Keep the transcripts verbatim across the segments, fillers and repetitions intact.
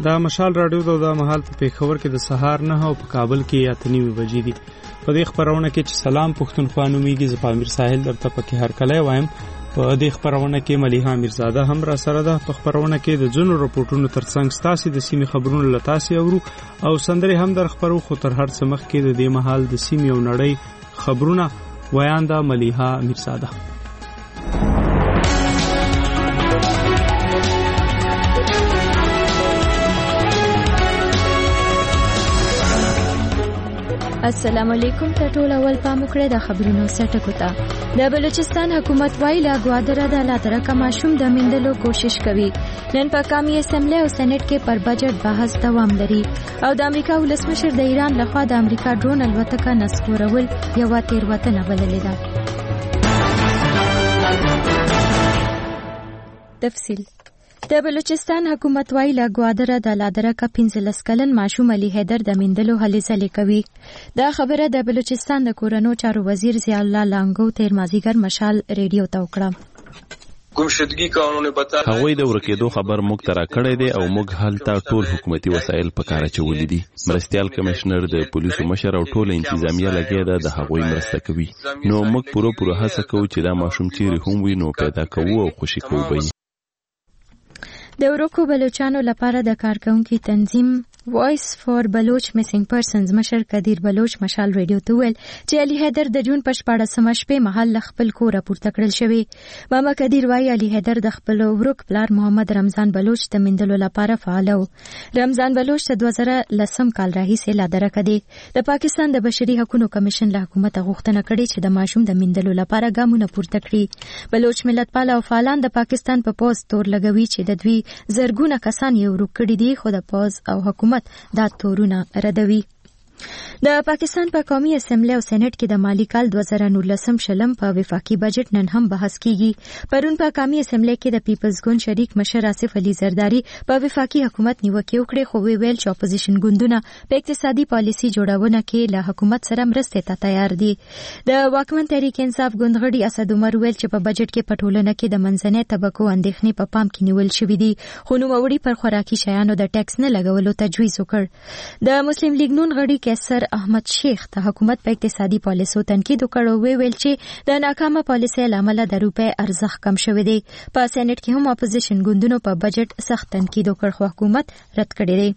دا مشال راډیو د مهال په پیښور کې د سهار نه او په کابل کې اتنی بجې دي. په دې خبرونه کې چې سلام پښتونخوا نومیږي، زه پامیر ساحل درته پکې هر کله وایم. په دې خبرونه کې ملیحه میرزاده هم را سره ده. په خبرونه کې د ځینو رپورټونو ترڅنګ ستاسو د سیمې خبرونه لتاسي اورو او سندري هم در خبرو. خو تر هر څه مخکې د دې مهال د سیمې او نړۍ خبرونه ویان ده ملیحه میرزاده. السلام علیکم. ته ټول اول پام وکړئ د خبرونو سرټکو ته. د بلوچستان حکومت وايي لا ګوادره د لاترکه ماشوم د میندلو کوشش کوي. نن په قومي اسمبلی او سېنات کې پر بجټ بحث دوام لري او د امریکا ولسمشر د ایران لخوا د امریکا ډرون الوتکه نسکورول یو تیروتنه بللې ده. تفصیل. د بلوچستان حکومت وايي لا ګوادره د لادرکه پنځلس کلن ماشوم علي حیدر د میندلو هلې ځلې کوي. دا خبره د بلوچستان د کورنو چارو وزیر ضیاء الله لانګو تیر مازیګر مشال ریډیو ته وکړه. ګمشدګي قانون بتا هغوی د ورکېدو خبر موږ ته راکړی دی او موږ هلته ټول حکومتي وسایل په کار اچولي دي. مرستیال کمشنر د پولیسو مشر او ټول انتظامیه لګیا ده د هغوی مرسته کوي. نو موږ پوره پوره هڅه کوو چې دا ماشوم چیرې هم وي نو پیدا کوو او خوشي کوو به. د ورکو بلوچانو لپاره د کارکونکو تنظیم وایس فور بلوچ میسنګ پرسنز مشر قدیر بلوچ مشال ریډیو ته ویل چې علي حیدر د جون په شپاړسمه شپې مهال خپل کور پورته کړل شوی. ماما قدیر وايي علي حیدر د خپل ورک پلار محمد رمضان بلوچ د مندلو لپاره فعال و. رمضان بلوچ د دوه زره لسم کال راهیسې لادرکه دی. د پاکستان د بشري حقوقو کمیشن له حکومت غوښتنه کړې چې د ماشوم د مندلو لپاره ګامونه پورته کړي. بلوچ ملتپال او فعالان د پاکستان په پوز تور لګوي چې د دوی زرګونه کسان یې ورک کړي دي، خو د پوز او حکومت دا تورونه ردوي. د پاکستان په قومي اسمبلی او سېنات کې د مالی کال دوه زره نولسم شلم په وفاقي بجټ نن هم بحث کیږي. پرون په قومي اسمبلی کې د پیپلز ګوند شریک مشر آصف علي زرداری په وفاقي حکومت نیوکه وکړه، خو ویل چې اپوزیشن ګوندونه په اقتصادي پالیسي جوړونه کې له حکومت سره مرسته ته تیار دي. د واکمن تحریک انصاف ګوند غړي اسد عمر ویل چې په بجټ کې په ټولنه کې د منځنۍ طبقو اندېښنې په پام کې نیول شوې دي، خو نوموړي پر خوراکي شیانو د ټیکس نه لګولو تجویز وکړ. د مسلم لیگ نون غړي کیسر احمد شیخ ته حکومت په اقتصادي پالیسو تنقید وکړ او ویل چې د ناکامه پالیسۍ له امله د روپۍ ارزښت کم شوی دی. په سېنات کې هم اپوزیشن ګوندونو په بجټ سخت تنقید وکړ، خو حکومت رد کړی دی.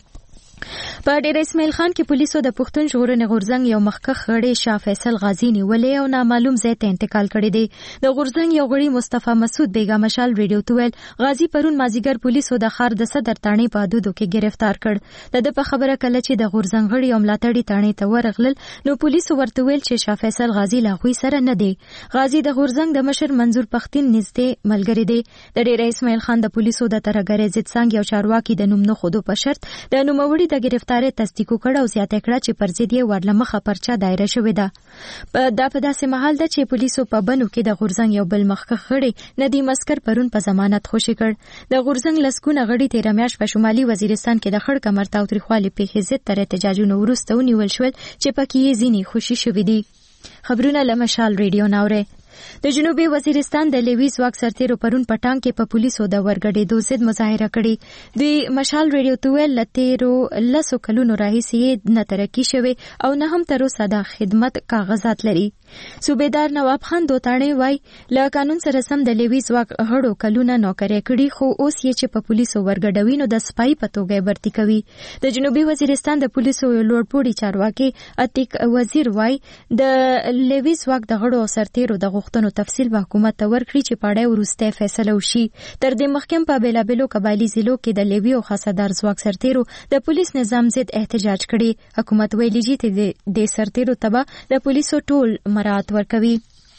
په ډیر اسماعیل خان کې پولیسو د پښتون ژغورنې غورځنګ یو مخکښ غړی شاه فیصل غازی نیولې او نامعلوم ځای ته انتقال کړی دی. د غورځنګ یو غړي مصطفی مسعود بیگا مشال ریډیو ته ویل غازی پرون مازیګر پولیسو د ښار د صدر تاڼې په حدودو کې گرفتار کړ. د په خبره کله چې د غورځنګ غړي او ملاتړي تاڼې ته ورغلل نو پولیسو ورته ویل چې شاه فیصل غازی لا غوي سره نه دی. غازی د غورځنګ د مشر منظور پښتين نږدې ملګری دی. د ډیر اسماعیل خان د پولیسو د ترګری ضد څنګه یو چارواکي د نوم نه خودو په شرط د نوموړي د گرفتاری تصدیق وکړ او زیاته کړه چې پر ضد یې ورلمخه پرچا دایره شوې ده. دا په داسې مهال ده چې پولیسو په بنو کې د غورځنګ یو بل مخکښ غړی ندیم اسکر پرون په ضمانت خوشي کړ. د غورځنګ لسګونه غړي تیر میاشت په شمالي وزیرستان کې د خړ کمر تاوتریخوالي پیښې ضد تر احتجاجونو وروسته ونیول شول چې پکې یې ځینې خوشي شوې دي. خبرونه له مشال ریډیو ناوره. د جنوبي وزیرستان د لیوي ځواک سرتیرو پرون پټان کې په پولیسو د ورګډېدو ضد مظاهره کړې. دوی مشال ریډیو ته ویل له تیرو لسو کلونو راهیسې نه ترقي شوې او نه هم تر اوسه د خدمت کاغذات لري. صوبیدار نواب خان دوتاڼې وایي له قانون سره سم د لیوي ځواک غړو کلونه نوکري کړي، خو اوس یې چې په پولیسو ورګډوي نو د سپای په توګه برتي کوي. د جنوبي وزیرستان د پولیسو لوړپوړي چارواکي اتیک وزیر وایي د لیوي ځواک د غړو او سرتیرو د غوښتنو تفصیل به حکومت ته ورکړي چې پاړې وروسته فیصله وشي. تر دې مخکې په بیلابیلو قبایلي ضلعو کې د لیوي او خاصدار ځواک سرتیرو د پولیس نظام ضد احتجاج کړي. حکومت ویلي چې د سرتیرو تبع د پولیسو ټول مراعات ورکوي.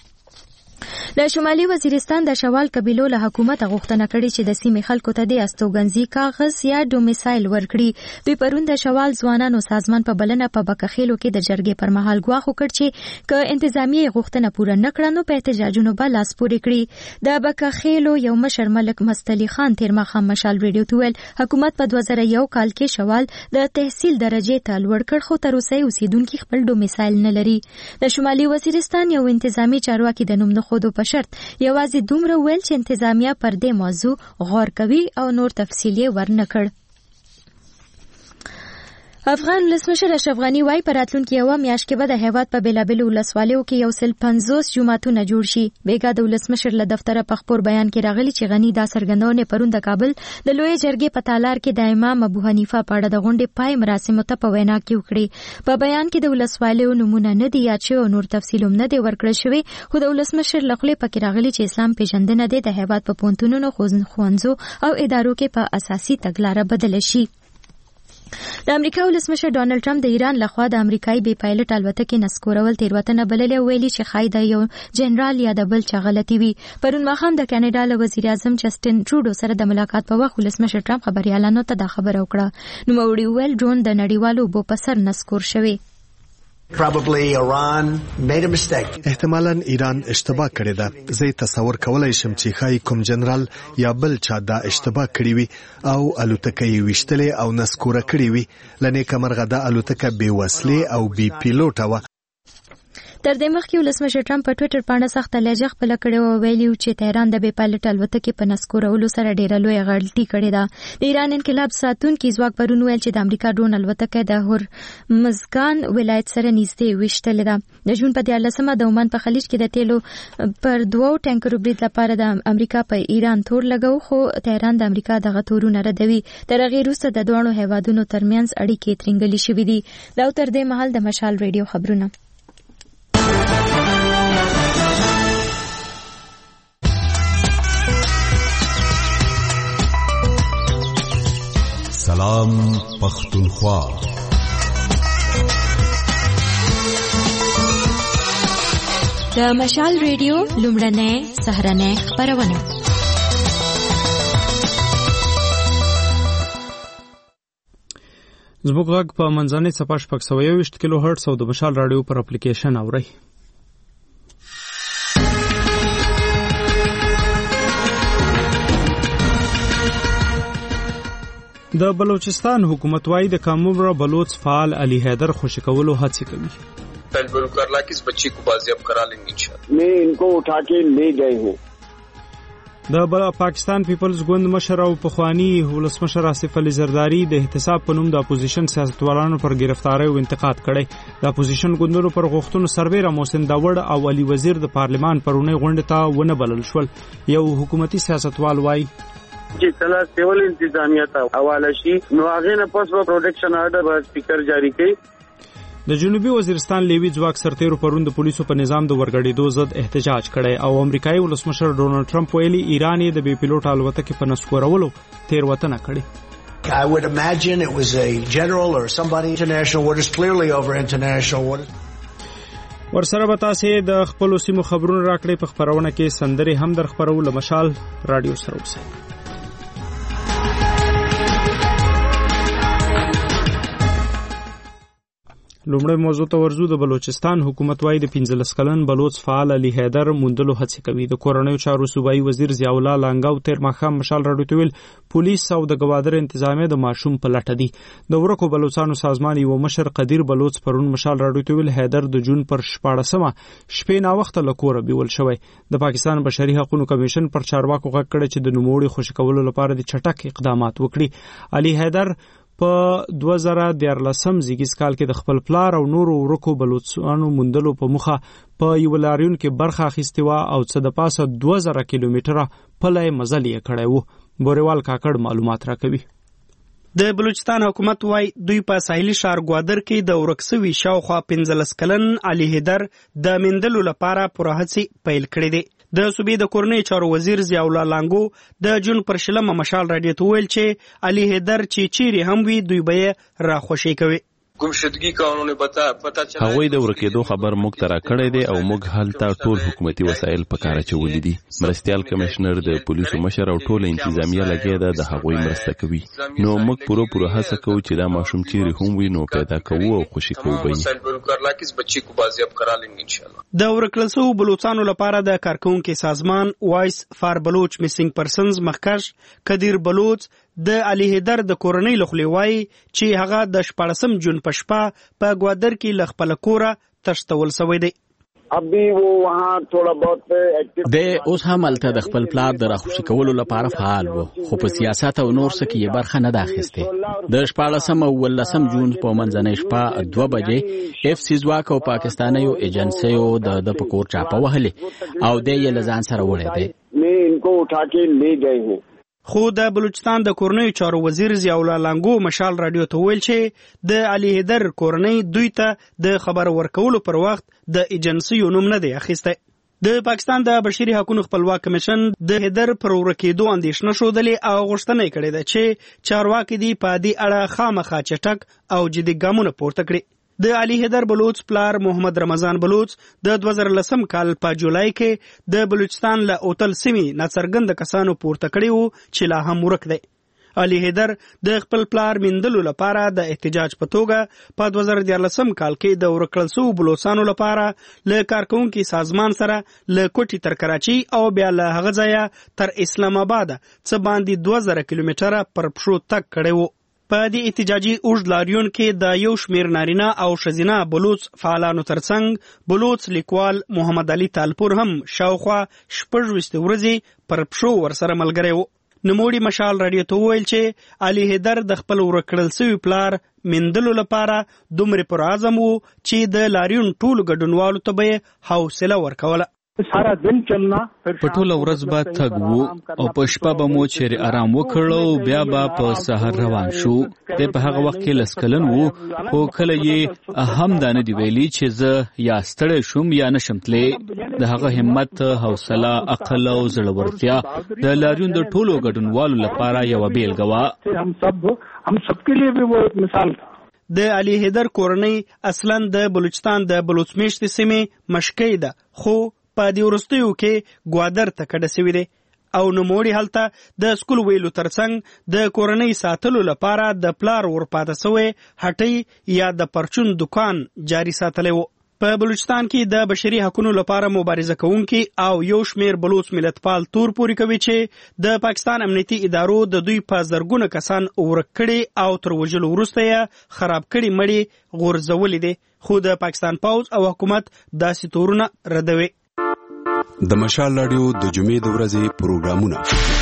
د شمالي وزیرستان د شوال قبیلو له حکومت غوښتنه کړې چې د سیمې خلکو ته د استوګنځي کاغذ یا ډومیسایل ورکړي. دوی پرون د شوال ځوانانو سازمان په بلنه په بکخېلو کې د جرګې پر مهال ګواښ وکړ چې که انتظامیه غوښتنه پوره نه کړه نو په احتجاجونو به لاس پورې کړي. د بکخېلو یو مشر ملک مستلی خان تیر ماښام مشال ریډیو ته ویل حکومت په دوه زره یو کال کې شوال د تحصیل درجې ته لوړ کړ، خو تر اوسه اوسیدونکي خپل ډومیسایل نه لري. د شمالي وزیرستان یو انتظامی چارواکي د نوم نه خودو په شرط یوازې دومره ویل چې انتظامیه پر دې موضوع غور کوي او نور تفصیل یې ورنه کړ. افغان ولسمشر اشرف غنی وايي په راتلونکي یوه میاشت کې به د هیواد په بېلابېلو ولسوالیو کې یو سل پنځوس جوماتونه جوړ شي. بیګا د ولسمشر له دفتره په خپور بیان کې راغلي چې غنی دا څرګندونه پرون د کابل د لوی جرګې په تالار کې د امام ابو حنیفه په اړه د غونډې پای مراسمو ته په وینا کې وکړي. په بیان کې د ولسوالیو نمونه نه دي یاد شوي او نور تفصیل هم نه دی ورکړل شوی، خو د ولسمشر له خولې پکې راغلي چې اسلام پیژندنه دی د هیواد په پوهنتونونو، ښوونځو او ادارو کې په اساسي تګلاره بدله شي. د امریکا ولسمشر ډانلډ ټرمپ د ایران لخوا د امریکایي بې پایلټ الوتکې نسکورول تیروتنه بللې او ویلي چې ښایي د یو جنرال یا د بل چا غلطي وي. پرون ماښام د کاناډا له وزیر اعظم جسټن ټروډو سره د ملاقات په وخت ولسمشر ټرمپ خبریالانو ته دا خبره وکړه. نوموړي وویل ډرون د نړیوالو اوبو په سر نسکور شوی. Probably Iran made a mistake. احتمالاً ایران اشتباه کړې ده. زه تصور کولای شم چې ښایي کوم جنرال یا بل چا دا اشتباه کړې وي او الوتکه یې ویشتلې او نسکوره کړې وي. لنیکه مرغه دا الوتکه بې وسلې او بې پیلوټه وه. تر دې مخکې ولسمشر ټرمپ په ټویټر باندې سخته لهجه خپله کړې وه او ویلي چې تهران د بې پایلټ الوتکې په نسکورولو سره ډېره لویه غلطي کړې ده. د ایران انقلاب ساتونکي ځواک پرون ویل چې د امریکا ډرون الوتکه د هورمزګان ولایت سره نږدې ویشتلې ده. د جون په دیارلسمه د عمان په خلیج کې د تیلو پر دوو ټانکرو برید لپاره د امریکا په ایران تور لګو، خو تهران د امریکا دغه تورونه ردوي. تر هغې وروسته د دواړو هیوادونو ترمنځ اړیکې ترنګلې شوې دي. دا تر دې مهال د مشال ریډیو خبرونه. سلام پختونخوا. د مشال ریډیو لومړنۍ سهارنۍ خپرونه. زموږ غږ په منځنۍ څپه شپږ سوه یوویشت کیلو هرټز او د مشال راډیو پر اپلیکیشن اورئ. د بلوچستان حکومت وايي د کامرا بلوچ فعال علي حیدر خوشی کولو هڅې کوي. تجربه کرلا کہ اس بچی کو بازیاب کرا لیں گے انشاءاللہ. میں ان کو اٹھا کے لے گئے ہیں. د پاکستان پیپلز ګوند مشر او پخوانی ولسمشر آصف علي زرداری د احتساب په نوم د اپوزیشن سیاستوالانو پر گرفتاری او انتقاد کړی. د اپوزیشن ګوندونو پر غوښتنو سربیره محسن داوړ او علي وزیر د پارلمان پرونی غونډه ته ونه بلل شول. یو حکومتي سیاستوال وايي چې کله سیول انتظامیه ته حواله شي نو هغه نه پس په پروټیکشن آرډر به سپیکر جاری کړي. د جنوبي وزیرستان لیوي ځواک سرتیرو پرون د پولیسو په نظام د ورګړېدو ضد احتجاج کړی او امریکایي ولسمشر ډونالډ ټرمپ ویلي ایران یې د بې پیلوټ الوتکې په نسکورولو تېروتنه کړې. I would imagine it was a general or somebody international waters, clearly over international waters. ورسره به تاسې د خپلو سیمو خبرونه راکړئ. په خپرونه کې سندرې هم در خپرو. له مشال راډیو سره اوسئ. لومړی موضوع ته ورځو. د بلوچستان حکومت وايي د پنځلس کلن بلوچ فعال علي حیدر موندلو هڅې کوي. د کورنیو چارو صوبایي وزیر ضیاء الله لانګاو تیر ماښام مشال راډیو ته ویل پولیس او د ګوادر انتظامیه د ماشوم په لټه دي. د ورکو بلوچستانو سازمان یو مشر قدیر بلوچ پرون مشال راډیو ته ویل حیدر د جون پر شپاړسمه شپې ناوخته له کوره بیول شوی. د پاکستان بشري حقوقو کمیشن پر چارواکو غږ کړی چې د نوموړي خوشي کولو لپاره د چټک اقدامات وکړي. علي حیدر په دوه زره دیارلسم زیږیز کال کې د خپل پلار او نورو ورکو بلوچستانو موندلو په مخه په یو لاریون کې برخه اخیستې وه او څه د پاسه دوه زره کیلومتره پلی مزل یې کړی و. بوریوال کاکړ معلومات راکوي. د بلوچستان حکومت وايي دوی په ساحلي ښار ګوادر کې د ورک سوي شاوخوا پنځلس کلن علي حیدر د موندلو لپاره پوره هڅې پیل کړې دي. د صوبې د کورنۍ چارو وزیر ضیاء الله لانګو د جون پر شلمه مشال راډیو ته ویل چې علي حیدر چې چیرې هم وي دوی به یې راخوشي کوي. گمشدگی کا انہوں نے بتا پتا چلا هغوی د ورکېدو خبر موږ ته راکړی دی او موږ هلته ټول حکومتي وسایل په کار اچولي دي. مرستیال کمشنر د پولیسو مشر او ټوله انتظامیه لګیا ده د هغوی مرسته کوي. نو موږ پوره پوره هڅه کوو چې دا ماشوم چیرې هم وي نو پیدا کوو او خوشي کوو به یې. د ورکړل شوو بلوچستانو لپاره د کارکونکو سازمان وایس فار بلوچ میسنګ پرسنز مخکش قدیر بلوچ د علي حیدر د کورنۍ له خولې وایي چې هغه د شپاړسم جون په شپه په ګوادر کې له خپله کوره تښتول شوی دی. ابي وہ وہاں تھوڑا بہت اکټیو د اوس هم الته د خپل پلار د راخوشي کولو لپاره فعال وو، خو په سیاست او نور څه کې برخه نه داخسته. د شپاړسم او ولسم جون په منځنۍ شپه دوه بجې اف سی ځواک او پاکستانیو ایجنسیو د د پکور چاپه وهلې او د یې لزان سره وړې ده. میں ان کو اٹھا کے لے گئے ہیں. خو د بلوچستان د کورنۍ چارو وزیر ضیاءالله لانګو مشال رادیو ته ویل چې د علي حیدر کورنۍ دوی ته د خبر ورکولو پر وخت د ایجنسیو نوم نه دی اخیسته. د پاکستان د بشري حقوقو خپلواک کمیشن د حیدر پر ورکېدو اندېښنه ښودلې او غوښتنه یې کړې ده چې چارواکي دي په دې اړه خامخا چټک او جدي ګامونه پورته کړي. د علي حیدر بلوچ پلار محمد رمضان بلوچ د دوه زره لسم کال په جولای کې د بلوچستان له اوتل سیمې ناڅرګند کسانو پورته کړي وو چې لا هم ورک دی. علي حیدر د خپل پلار میندلو لپاره د احتجاج په توګه په دوه زره دیارلسم کال کې د ورکړل شوو بلوچستانو لپاره له کارکونکو سازمان سره له کوټي تر کراچي او بیا له هغه ځایه تر اسلام آباد څه باندې دوه زره کیلومتره پر پښو تګ کړی وو. په دې احتجاجي اوږد لاریون کې د یو شمیر نارینه او ښځینه بلوچ فعالانو ترڅنګ بلوچ لیکوال محمد علي تالپور هم شاوخوا شپږ ویشت ورځې پر پښو ورسره ملګری و. نوموړي مشال رادیو ته وویل چې علي حیدر د خپل ورکړل شوي پلار میندلو لپاره دومره پر عزم و چې د لاریون ټولو ګډونوالو ته به یې حوصله ورکوله. په ټوله ورځ به تګ وو او په شپه به مو چیرې آرام وکړو، بیا به په سحر روان شو. دی په هغه وخت کې لس کلن وو، خو کله یې هم دا نه دی ویلي چې زه یا ستړی شوم یا نشم تللی. د هغه همت، حوصله، عقل او زړورتیا د لاریون د ټولو ګډونوالو لپاره یوه بیلګه وه. د علي حیدر کورنۍ اصلا د بلوچستان د بلوچ میشتې سیمې مشکۍ ده، خو په دې وروستیو کې ګوادر ته کډه سوي دی او نوموړي هلته د سکول ویلو ترڅنګ د کورنۍ ساتلو لپاره د پلار ورپاته سوی هټۍ یا د پرچون دکان جاري ساتلی و. په بلوچستان کې د بشري حقوقو لپاره مبارزه کوونکي او یو شمیر بلوچ ملتپال تور پوري کوي چې د پاکستان امنیتي ادارو د دوی په زرګونه کسان ورک کړي او تر وژلو وروسته یې خراب کړي مړي غورځولي دي، خو د پاکستان پوځ او حکومت داسې تورونه ردوي. د مشال رادیو د جمعې د ورځې پروګرامونه.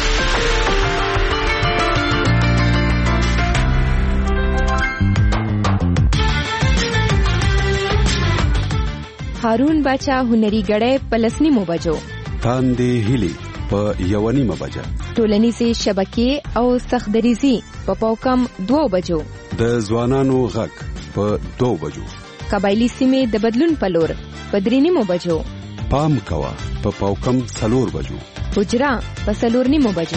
هارون باچا هنري غړې په لسنیمو بجو، تاندې هلي په یو نیمه بجه، ټولنیزې شبکې او سختدریزي په پاوکم دوه بجو، د ځوانانو غږ په دوه بجو، قبایلی سیمې د بدلون په لور په درې نیمو بجو، پام کوا په پاوکم څلور بجو، حجرا په څلور نیمو بجو.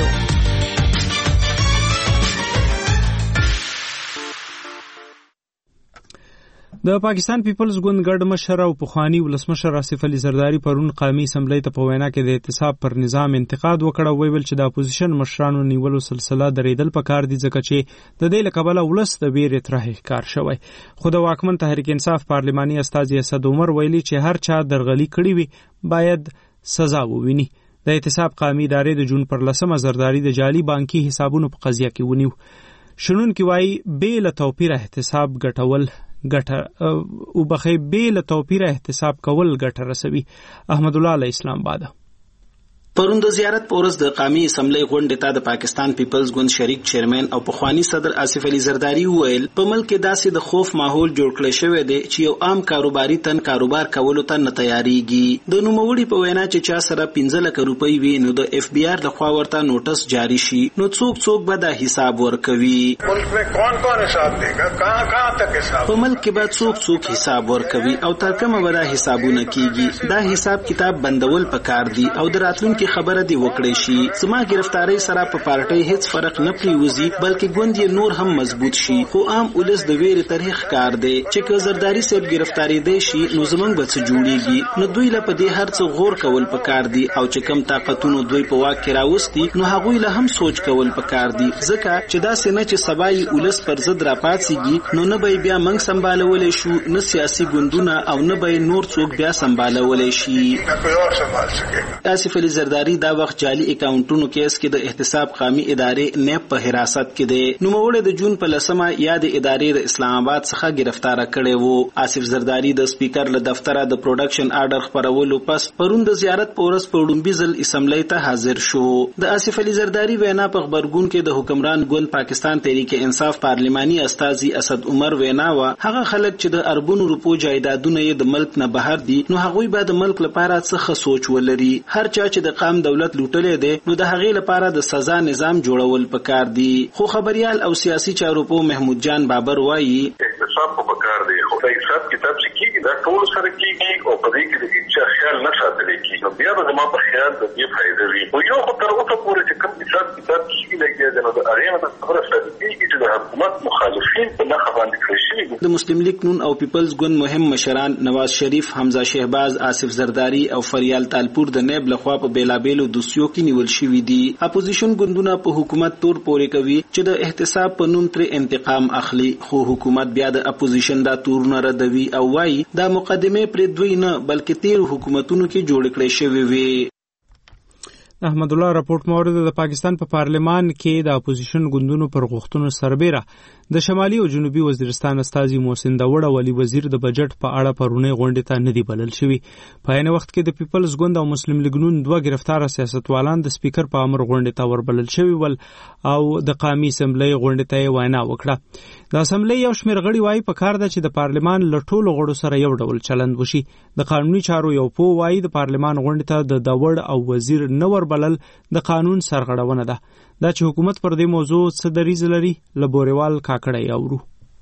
د پاکستان پیپلز ګوند ګډ مشر او پخوانی ولسمشر آصف علي زرداری پرون قومي اسمبلی ته په وینا کې د اعتصاب پر نظام انتقاد وکړ او ویل چې د اپوزیشن مشرانو نیولو سلسله درېدل پکار دي ځکه چې د دې له کبله ولس د ویرې ترهې ښکار شوی. خو د واکمن تحریک انصاف پارلماني استازي اسد عمر ویلي چې هر چا درغلي کړې وي باید سزا وویني. د اعتصاب قومي ادارې د جون پر لسمه زرداری د جعلي بانکي حسابونو په قضیه کې ونیو. شنونکي وایي بې له توپیره احتساب ګټول ګټه او بخې بې له توپیره احتساب کول ګټه رسوي. احمد الله علی اسلام آباد. پرون د زیارت پورس د قومي اسمبلی غونډې ته د پاکستان پیپلز ګوند شریک چیرمن او پخوانی صدر آصف علي زرداری وویل په ملک کې داسې د خوف ماحول جوړ کړی شوی دی چې یو عام کاروباري تن کاروبار کولو ته نه تیاریږي. د نوموړي په وینا چې چا سره پنځه لکه روپۍ وي نو د اف بی آر لخوا ورته نوټس جاری شي نو څوک څوک به دا حساب ورکوي. ملک में कौन कौन حساب देगा कहां कहां तक حساب په ملک کې به څوک څوک حساب ورکوي او تر کومه به دا حسابونه کیږي. دا حساب کتاب بندول پکار دي او د راتلونکي خبره دی وکړي شي. زما گرفتاری سره په پارټي هیڅ فرق نه پریوزي بلکې ګوند یې نور هم مضبوط شي. خو عام ولس د ویرې تاریخ کار دی چې که زرداری صاحب گرفتاری دی شي نو زمونږ به څه جوړیږي. نو دوی له په دې هر څه غور کول پکار دي او چې کم طاقتونو دوی په واک کې راوستي نو هغوی له هم سوچ کول پکار دي ځکه چې دا سینه چې سبای ولس پر ضد راپاتېږي نو نه به بیا منګ سمبالولای شو نه سیاسي ګوندونه او نه به نور څوک بیا سمبالولای شي. آصف علي زرداری زرداری دا وخت جعلي اکاونټونو کیس کې د احتساب قومي ادارې نیب په حراست کې دی. نوموړی د جون په لسمه یاد ادارې د اسلام آباد څخه گرفتار کړی وو. آصف زرداری د سپیکر له دفتره د پروډکشن آرډر خبرولو پس پرون د زیارت په ورځ په وړومبي ځل اسمبلی ته حاضر شو. د آصف علي زرداری وینا په خبرګون کې د حکمران ګوند پاکستان تحریک انصاف پارلماني استازي اسد عمر وینا وا هغه خلک چې د اربونو روپو جایدادونه یې د ملک نه بهر دي نو هغوی به د ملک لپاره څه سوچ ولري. هر چا چې د قام دولت لوټلې دی نو د هغې لپاره د سزا نظام جوړول پکار دي. خو خبريال او سیاسي چارو په محمود جان بابر وایي احتساب په پکار دی. خو د حساب کتاب چې کیږي دا ټول سره کیږي او په دې کې د هیڅ خیال نه ساتل کیږي. نو بیا به ما په خیال د دې فائدې وي. خو یو خو تر اوسه پورې چې کوم حساب کتاب کیږي لګي دا د اړینه د خبره سره کیږي چې د حکومت مخالفین په نه باندې کړی شي. د مسلم لیگ نون او پیپلز ګوند مهم مشران نواز شریف، حمزه شهباز، آصف زرداری او فریال تالپور د نیب لخوا په بیلابیلو دوسیو کې نیول شوي دي. اپوزیشن ګوندونه په حکومت تور پورې کوي چې د احتساب په نوم تر انتقام اخلي. خو حکومت بیا د اپوزیشن دا تورونه ردوي او وايي دا مقدمه پر دوی نه بلکې تیر حکومتونو کې جوړ کړی شوی وي. احمد الله راپورټ مورد د پاکستان په پا پارلمان کې د اپوزیشن ګوندونو پر غوښتنو سربېره د شمالي او جنوبي وزیرستان استازي محسن داوړ او علي وزیر د بجټ په اړه پرونی غونډې ته نه دی بلل شوي. په عین وخت کې د پیپلز ګوند او مسلم لیگ نون دوه گرفتار سیاستوالان د سپیکر په امر غونډې ته وربلل شوي ول او د قومي اسمبلی غونډې ته وینا وکړه. د اسمبلی یو شمېر غړي وایي په کار ده چې د پارلمان له ټولو غړو سره یو ډول چلند وشي. د قانوني چارو یو پوه وایي د پارلمان غونډې ته د داوړ او وزیر نه وربلل د قانون سرغړونه ده. دا چې حکومت پر دې موضوع څه دریځ لري له بوريوال کاکړی اورو.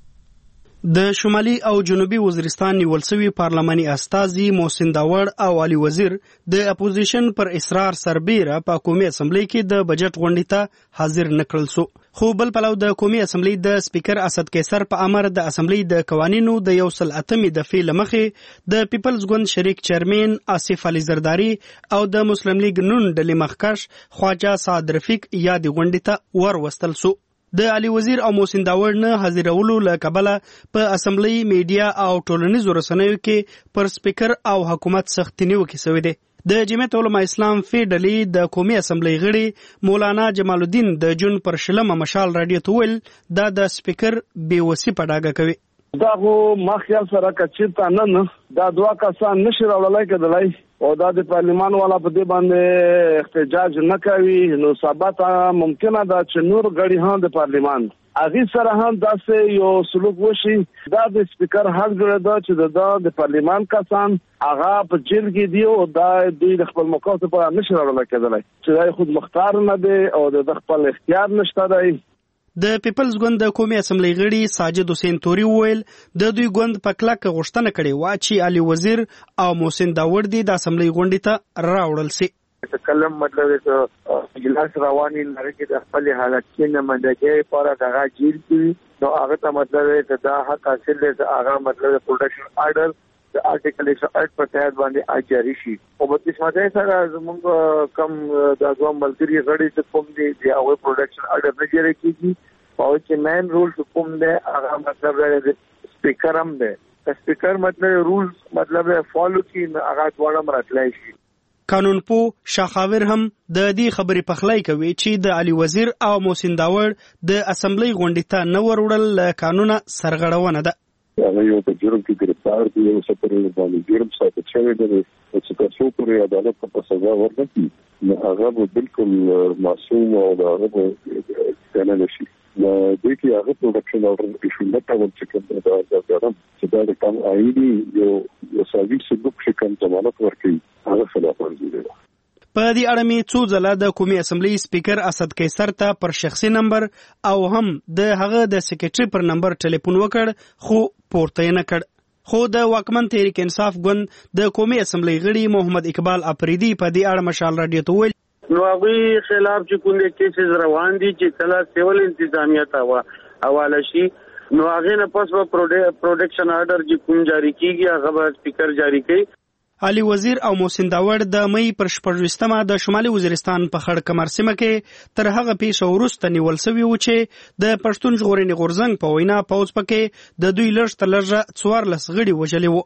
د شمالي او جنوبي وزیرستان نیول شوي پارلماني استازي محسن داوړ او علي وزیر د اپوزیشن پر اصرار سربېره په قومي اسمبلی کې د بجټ غونډې ته حاضر نکړل سو. خو بل پلو د قومي اسمبلی د سپیکر اسد قیصر په امر د اسمبلی د قوانینو د یو سل اتمې د فعل مخې د پیپلز ګوند شریک چیرمن آصف علي زرداری او د مسلم لیگ نون ډلې مخکش خواجه سعد رفیق یاد غونډې ته ور وستل سو. د علي وزیر او محسن داوړ نه حاضرولو له کبله په اسمبلی میډیا او ټولنیزو رسنیو کې پر سپیکر او حکومت سخت نیوکې شوې ده. د جمعیت علماء اسلام فی ډلې د قومي اسمبلی غړي مولانا جمال الدین د جون پر شلمه مشال رادیو ته ویل دا د سپیکر بیوسی په ډاګه کوي. دا خو ما خیال سره کچیرته نه نه دا دوا کسان نشي راوړلای کېدلای او دا د پارلمان والا په دې باندې احتجاج نه کوي نو ثابت ممکنه ده چې نور غړي هم د پارلمان اغه سره هم داسې یو سلوک وشي. دا د سپیکر حق جوړه ده چې دا د پارلمان کسان هغه په جیل کې دی او دا د خپل موقف په نشي راوړل کېدلای چې دا خود مختار نه دی او د خپل اختیار نشته دی. د پیپلز ګوند د قومي اسمبلی غړي ساجد حسین توري وویل د دوی ګوند په کلک غوښتنه کړې وه چې علي وزیر او محسن داوړ دي د اسمبلی غونډې ته راوړل سي. کلم مطلب د اجلاس رواني لري چې د خپل حالت کې نه منځګي پاره دغه جیل کې نو هغه ته مطلب چې دا حق حاصل دی هغه مطلب د پروډکشن آرډر د آرټیکل ایک سو آٹھ په تحت باندې اجازه شي او په قسمت سره زموږ کم د دوه ملګری غړي چې کوم دي د هغه پروډکشن آرډر نه جوړ کیږي او چې مین رول کوم دی هغه مطلب د سپیکر هم دی. سپیکر مطلب رولز مطلب فالو کی هغه ډوړم راتلای شي. قانون پو شاخاور هم د دې خبرې پخلای کوي چې د علي وزیر او محسن داوړ د اسمبلی غونډې ته نه وروړل قانون سرغړونه ده. هغه یو په جرم کې گرفتار دي او سپورې باندې جرم ثابت شوی دی چې تاسو پورې عدالت په سزا ورکړي نو هغه به بالکل معصوم او هغه به کنه نشي. نو دوی کې هغه پروډکشن او ایشو نه تاول چې کوم دا دا چې دا د کم آئینی یو یو سرویس سلوک چې کوم ضمانت ورکړي هغه خلاف ورزي دی. په دې اړه می څو ځله د قومي اسمبلی سپیکر اسد قیصر ته پر شخصي نمبر او هم د هغه د سیکریټري پر نمبر ټلیفون وکړ خو پورته نه کړ. خو د واکمن تحریک انصاف ګوند د قومي اسمبلی غړي محمد اقبال اپریدي په دې اړه مشال رادیو ته ویل نو هغه خلاف چې کوم کیسز روان دي چې کله سیول انتظامیه ته حواله شي نو هغه نه پس په پروډکشن آرډر چې کوم جاری کیږي هغه به سپیکر جاری کوي. علي وزیر او محسن داوړ د مئی پر شپږویشتمه د شمالي وزیرستان په خړ کمر سیمه کې تر هغه پیښه وروسته نیول شوي و چې د پښتون ژغورنې غورځنګ په وینا پوځ پکې د دوی لږ تر لږه څوارلس غړي وژلي وو.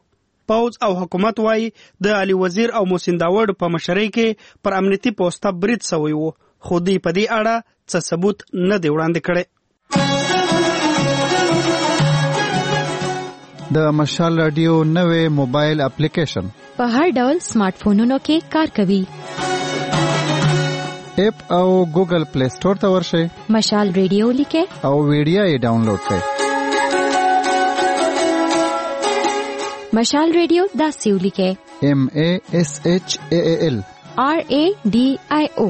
پوز او حکومت وایي د علي وزیر او محسن داوود په مشرۍ کې پر امنیتي پوسټه برید شوی و، خو دوی په دې اړه څه ثبوت نه دی وړاندې کړی. د مشال رادیو نوې موبایل اپلیکیشن په هر ډول سمارټ فونونو کې کار کوي. اپ او ګوګل پلی سٹور ته ورشئ، مشال ریډیو لیکئ او ویډیو یې ډاونلوډ کړئ. مشال ریډیو داسې ولیکئ: ایم ا اس ایچ ا ال آر ا ډي آی او.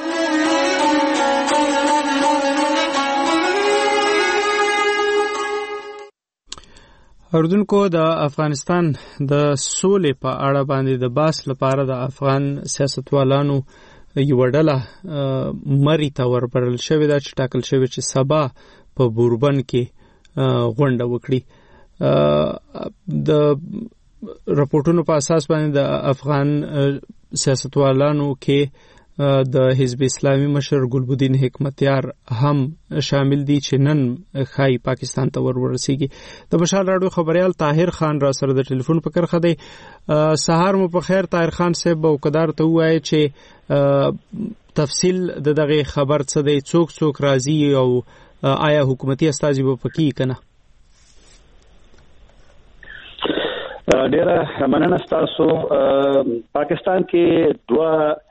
اردوونکو د افغانستان د سولې په اړه باندې د باس لپاره د افغان سیاستوالانو یو ډله مری ته وربرل شوې ده چې ټاکل شوې چې سبا په بوربن کې غونډه وکړي. د راپورټونو په اساس باندې د افغان سیاستوالانو کې د حزب اسلامي مشر ګلبدین حکمتیار هم شامل دي چې نن خای پاکستان ته ورورسیږي. د مشال راډیو خبريال طاهر خان را سره د ټلیفون په کرخه دی. سهار مو په خیر طاهر خان صاحب، او قدر ته وایي چې تفصیل د دغه خبر څه دی، څوک څوک راځي او آیا حکومتي استازي به پکې کنه؟ ډیره مننه تاسو. پاکستان کې دوه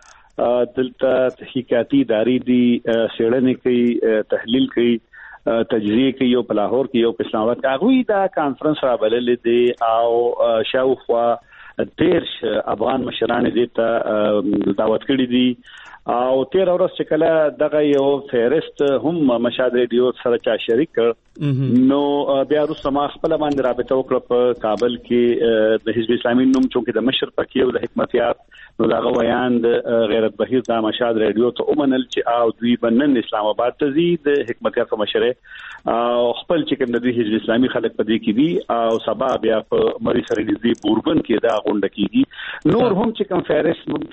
دلته تحقیقاتي ادارې دي، څېړنې کوي، تحلیل کوي، تجزیه کوي، یو په لاهور کې یو په اسلام آباد کې. هغوی دا کانفرنس را بللې دي او شاوخوا دیرش افغان مشران دې ته دعوت کړي دي او تیر ورځ چې کله دغه یو فهرست هم مشال ریډیو سره چا شریک کړ، نو بیا وروسته ما خپل باندې رابطه وکړه په کابل کې د حزب اسلامي نوم چونکې د مشر پکې او د حکمتیار، نو دغه ویان د غیرت بهیر د مشال ریډیو ته ومنل چې او دوی بنن اسلام آباد ته ځي د حکمتیار په مشره او خپل چې کوم د حزب اسلامي خلک پدې کې دي او سبا بیا په مری سره نږدې بوربن کې دا غونډه کیږي. نور هم چې کوم فهرست مونږ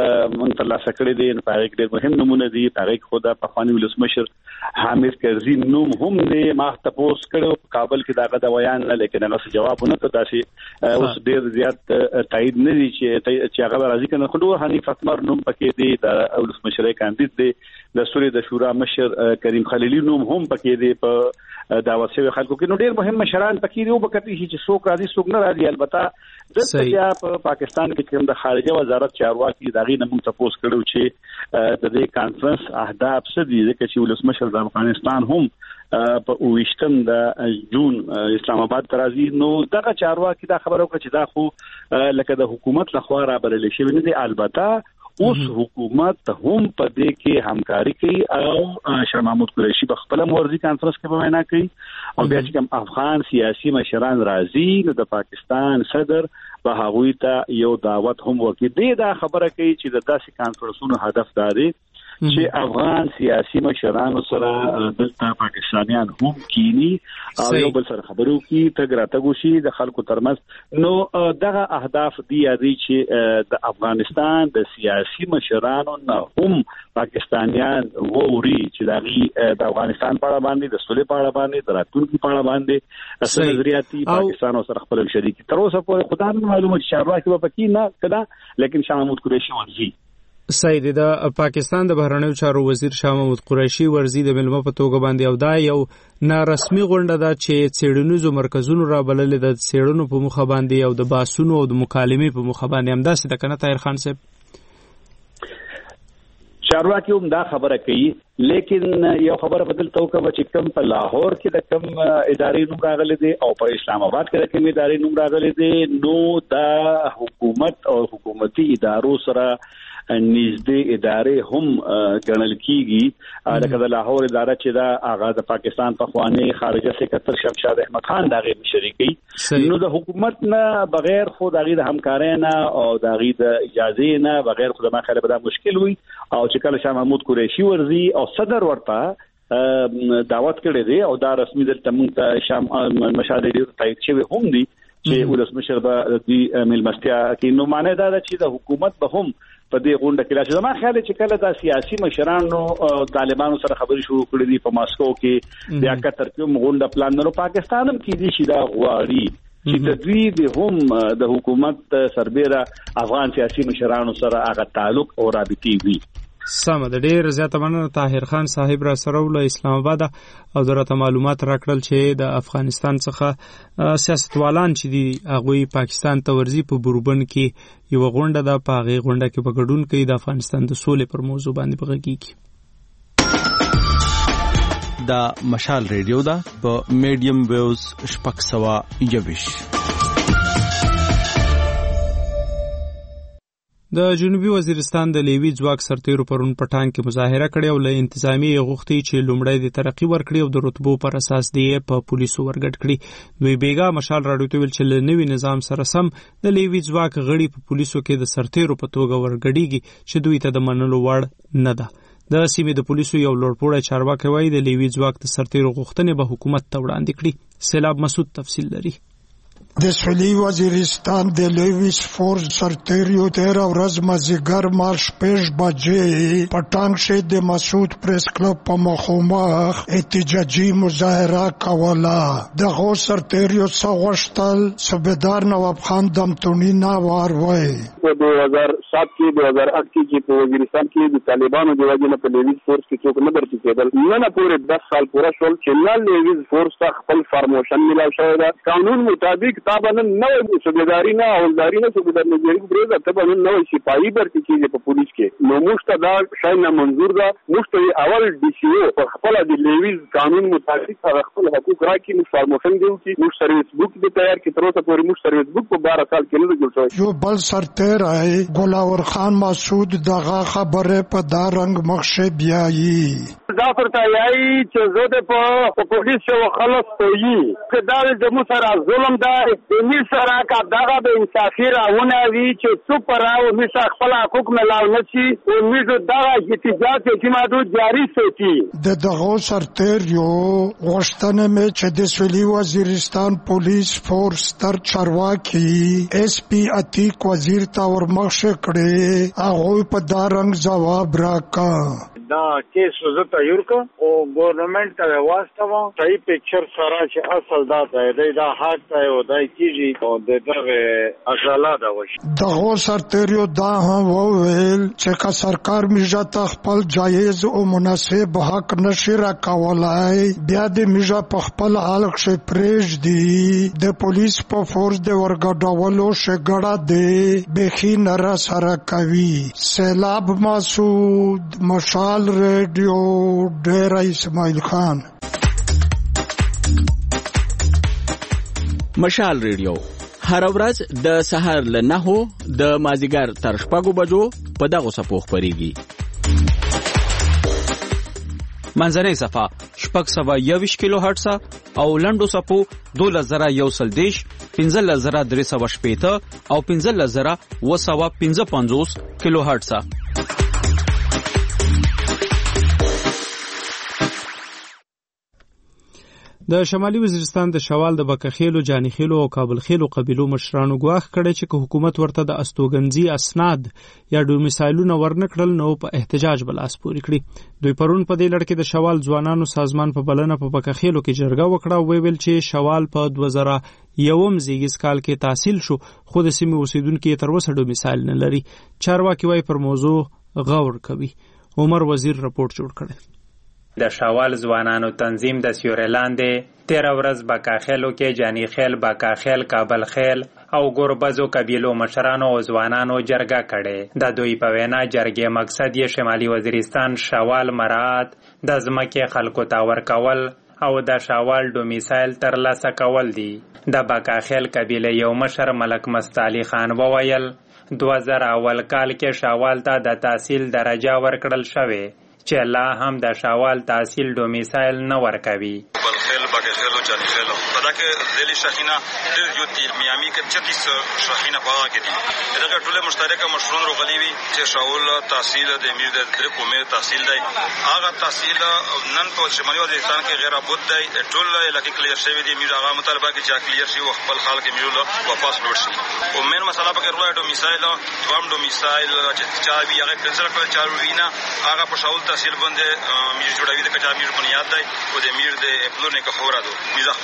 ته سکړې دي، هغه ډېر مهم نمونه دي. هغه خو د پخوانی ولسمشر حامد کرزي نوم هم نه ما تاسو کړو کابل کې داغه د ویان نه، لیکن هغه جواب نه کړ. داسې اوس ډېر زیات تایید نه دي چې چې هغه راځي کنه. خو دوه حنیف اتمر نوم پکې دی، د ولسمشر کاندید دی، د سوري د شورا مشر کریم خلیلی نوم هم پکې دی په دعوت شوی خلکو کې. نو ډېر مهم مشران پکې دی، وبکتی چې څوک راځي څوک نه راځي. البته دلته بیا په پاکستان کې کوم د خارجه وزارت چارواکي داغي نه موږ تاسو کړو چې د دې کانفرنس اهداف څه دي، ځکه چې ولسمشر د افغانستان هم په اوویشتم د جون اسلام آباد ته راځي. نو دغه چارواکي دا خبره وکړه چې دا خو لکه د حکومت لخوا را بلل شوی نه دی. البته اوس حکومت هم په دې کې همکاري کوي او شاه محمود قریشي په خپل مورزي کانفرنس کې وینا کوي او بیا چې کوم افغان سیاسي مشران راځي نو د پاکستان صدر به هغوی ته یو دعوت هم ورکړي. دې دا خبره کوي چې د داسې کانفرنسونو هدف دا دی چې افغان سیاسي مشران سره دلته پاکستانیان هم کینی او یو بل سره خبرو کی تګ راتګ وشي د خلکو ترمنځ. نو دغه اهداف دی یادي چې د افغانستان د سیاسي مشرانو نه هم پاکستانیان ووري چې د افغانستان په اړه باندې د سولې په اړه باندې د راتلونکي په اړه باندې اصل نظریاتي پاکستان سره خپل شریک. تر اوسه پورې خدای معلومه چې چارواکي به پکې نه کړه، لیکن شاه محمود قریشي ورځي. سید د پاکستان د بهرنیو چارو وزیر شاه محمود قریشي ورځي د ملمه په توګه باندې او دا یو نارسمي غونډه ده چې څېړنیزو مرکزونو را بللې د څېړنو په مخه باندې او د باسونو او د مکالمې په مخه باندې هم داسې د کنه طاهر خان صاحب چارواکي هم دا خبره کوي. لیکن یو خبره بدل توګه چې کوم په لاهور کې د کوم ادارې نوم راغلي دي او په اسلام آباد کې د کوم ادارې نوم راغلي دي، نو دا حکومت او حکومتي ادارو سره نږدې ادارې هم ګڼل کیږي. لکه د لاهور اداره چې دا هغه د پاکستان په خوانی خارجه سکرټر شمشاد احمد خان دغه مشري کوي. نو د حکومت نه بغیر خو دغه د همکارۍ نه او دغه د اجازه نه بغیر خو د مخاله به مشکل وي. او چې کله شاه محمود قریشي ورځي او صدر ورته دعوت کړی دی او دا رسمي دلته موږ ته شام مشاهده ډیر تایید شوی هم دي چې ولسمشر به د ملمستیا کې نو معنی دا ده چې د حکومت به هم په دې غونډه کې راځي. ما خیال چې کله د سیاسي مشرانو طالبانو سره خبرې شروع کړې دي په ماسکو کې بیا کتر کې غونډه پلان نه پاکستان هم کې دي چې دا غواړي چې د دوی د هم د حکومت سربېره افغان سیاسي مشرانو سره هغه تعلق او رابطې وي. سمه ده، ډېر زیاته مننه طاهر خان صاحب را سره له اسلام آباد او درته معلومات راکړل چې د افغانستان څخه سیاستوالان چې دي هغوی پاکستان ته ورځي په بوربن کې یوه غونډه ده، په هغې غونډه کې به ګډون کوي، د افغانستان د سولې پر موضوع باندې به غږیږي. دا مشال ریډیو ده په میډیم ویوز شپږ سوه یویشت. د جنوبي وزیرستان د لیوي ځواک سرتیرو پرون په ټانک کې مظاهره کړې او له انتظامیې یې غوښتي چې لومړی د ترقي ورکړي او د رتبو پر اساس دی په پولیسو ورګډ کړي. دوی بیګا مشال راډیو ته ویل چې له نوي نظام سره سم د لیوي ځواک غړي په پولیسو کې د سرتیرو په توګه ورګډیږي چې دوی ته د منلو وړ نه ده. د سیمې د پولیسو یو لوړپوړی چارواکی وایي د لیوي ځواک د سرتیرو غوښتنې به حکومت ته وړاندې کړي. سیلاب مسعود تفصیل لري. د سویلي وزیرستان د لیویس فورس سرتیرو تیره ورځ مازدیګر مار شپږ بجې په ټانک کې د مسعود پریس کلب په مخامخ احتجاجي مظاهره کوله. دغو سرتیرو څه غوښتل صوبیدار نواب خان دمتوني ناوار وایي. په دو هزار سات کې دو هزار آٹھ کې چې په وزیرستان کې د طالبانو د وجې نه په لیویس فورس کې څوک نه برخې کېدل، نه پورې دس سال پوره شول چې نه لیویس فورس ته خپل فارموشن ملاو شوی ده. قانون مطابق تابانن نوې صوبیداری نه اولداری نه صوبیدار نګری پرېږده، تابانن نوې سپاهي برخې کېږي په پولیس کې. نو موږ ته دا شی نه منظور ده. موږ ته اول ډي سي او په خپله د لیویس قانون مطابق هغه خپل حقوق راکړي، موږ فارموشن دې وکړي، موږ سرویس بک دې تیار کړي. تر اوسه پورې موږ سرویس بک په بارہ سال کې نه دی جوړ شوی. یو بل سرتیر ای ګلاور خان مسعود دغه خبره په دا رنګ مخشه بیایي. دا فرته یای چې زه د په پولیس یو خلص کوي چې دا د مو سره ظلم ده. می سره کا دغه د انصافي راونه وی چې څو پر او می سره خپل حقوق ملاو نشي او می دغه احتجاج چې مادو جاری ساتي. د دغه سرتیر یو غوښتنه مې چې د سویلي وزیرستان پولیس فورس تر چارواکي اس پی عتیق وزیر ته ورمخشه کړي، هغه په دا رنګ جواب راکا. دا کیس زه تیار کړم او ګورنمنت ته واستوم صحیح پکچر سره چې اصل دا دی دا حق ته او دای کیږي او دغه اصله دا وشي. دغه سرتیرو دا هم وویل چې کا سرکار میجا ته خپل جایز او مناسب حق نشي راکولای، بیا د میجا په خپل حال کې پرېږدي. د پولیس په فورس د ورګډولو شګړه دی بخي نره سره کوي. سیلاب مسعود مشال ریډیو ډیر اسماعیل خان. مشال ریډیو هر ورځ د سهار له نهو د مازیګر تر شپږو بجو په دغه صفو خپرېږي. منځنۍ صفه شپږ سوه یویشت کیلو هرټز او لنډو صفو دولس زره یو سل دېرش، پنځلس زره درې سوه شپېته او پنځلس زره اوه سوه پنځه پنځوس کیلو هرټز. د شمالي وزیرستان د شوال د بکخیلو، جانیخیلو او کابل خیلو قبیلو مشرانو ګواښ کړی چې که حکومت ورته د استوګنځي اسناد یا ډومیسایلونه ورنکړل نو په احتجاج به لاس پورې کړي. دوی پرون په دې لړ کې د شوال ځوانانو سازمان په بلنه په بکخیلو کې جرګه وکړه او ویل چې شوال په دوه زره یوم زیږیز کال کې تحصیل شو خو د سیمې اوسیدونکي تر اوسه ډومیسایل نه لري. چارواکي وايي پر موضوع غور کوي. عمر وزیر رپورټ جوړ کړی. د شوال ځوانانو تنظیم د سیوري لاندې تیره ورځ بکاخیلو کې جانی خیل، بکاخیل، کابل خیل او ګوربزو قبیلو مشرانو او ځوانانو جرګه کړې. د دوی په وینا جرګې مقصد یې شمالي وزیرستان شوال مراعات د ځمکې خلکو ته ورکول او د شوال ډومیسایل ترلاسه کول دي. د بکاخیل قبیله یو مشر ملک مستعلی خان وویل دوه زره اول کال کې شوال ته د تحصیل درجه ورکړل شوې چې لا هم د شوال تحصیل ډومیسایل نه ورکوي. بلخیل، بکخیل او جانخیل په دا کې ذیلی شاخینه ډېر یو دي میامي کې چتیس شاخینه په هغه کې دي. دغه ټوله مشترکه مشرون راغلي وي چې شاول تحصیل د امیر د درې قومي تحصیل دی. هغه تحصیل نن په شمالي وزیرستان کې غیر عبود دی. ټول علاقې کلیر شوی دی. امیر هغه مطالبه کې چې کلیر شي او خپل خلک امیر له واپس لوړ شي. او مین مسله په کې روای ډومیسایل دوام ډومیسایل چې چا وی هغه کینسل کړل چارو وینا هغه په شاول تحصیل باندې امیر جوړوي د کچا امیر بنیاد دی او د امیر د پلور نه که خورا دو میز خپل قانوني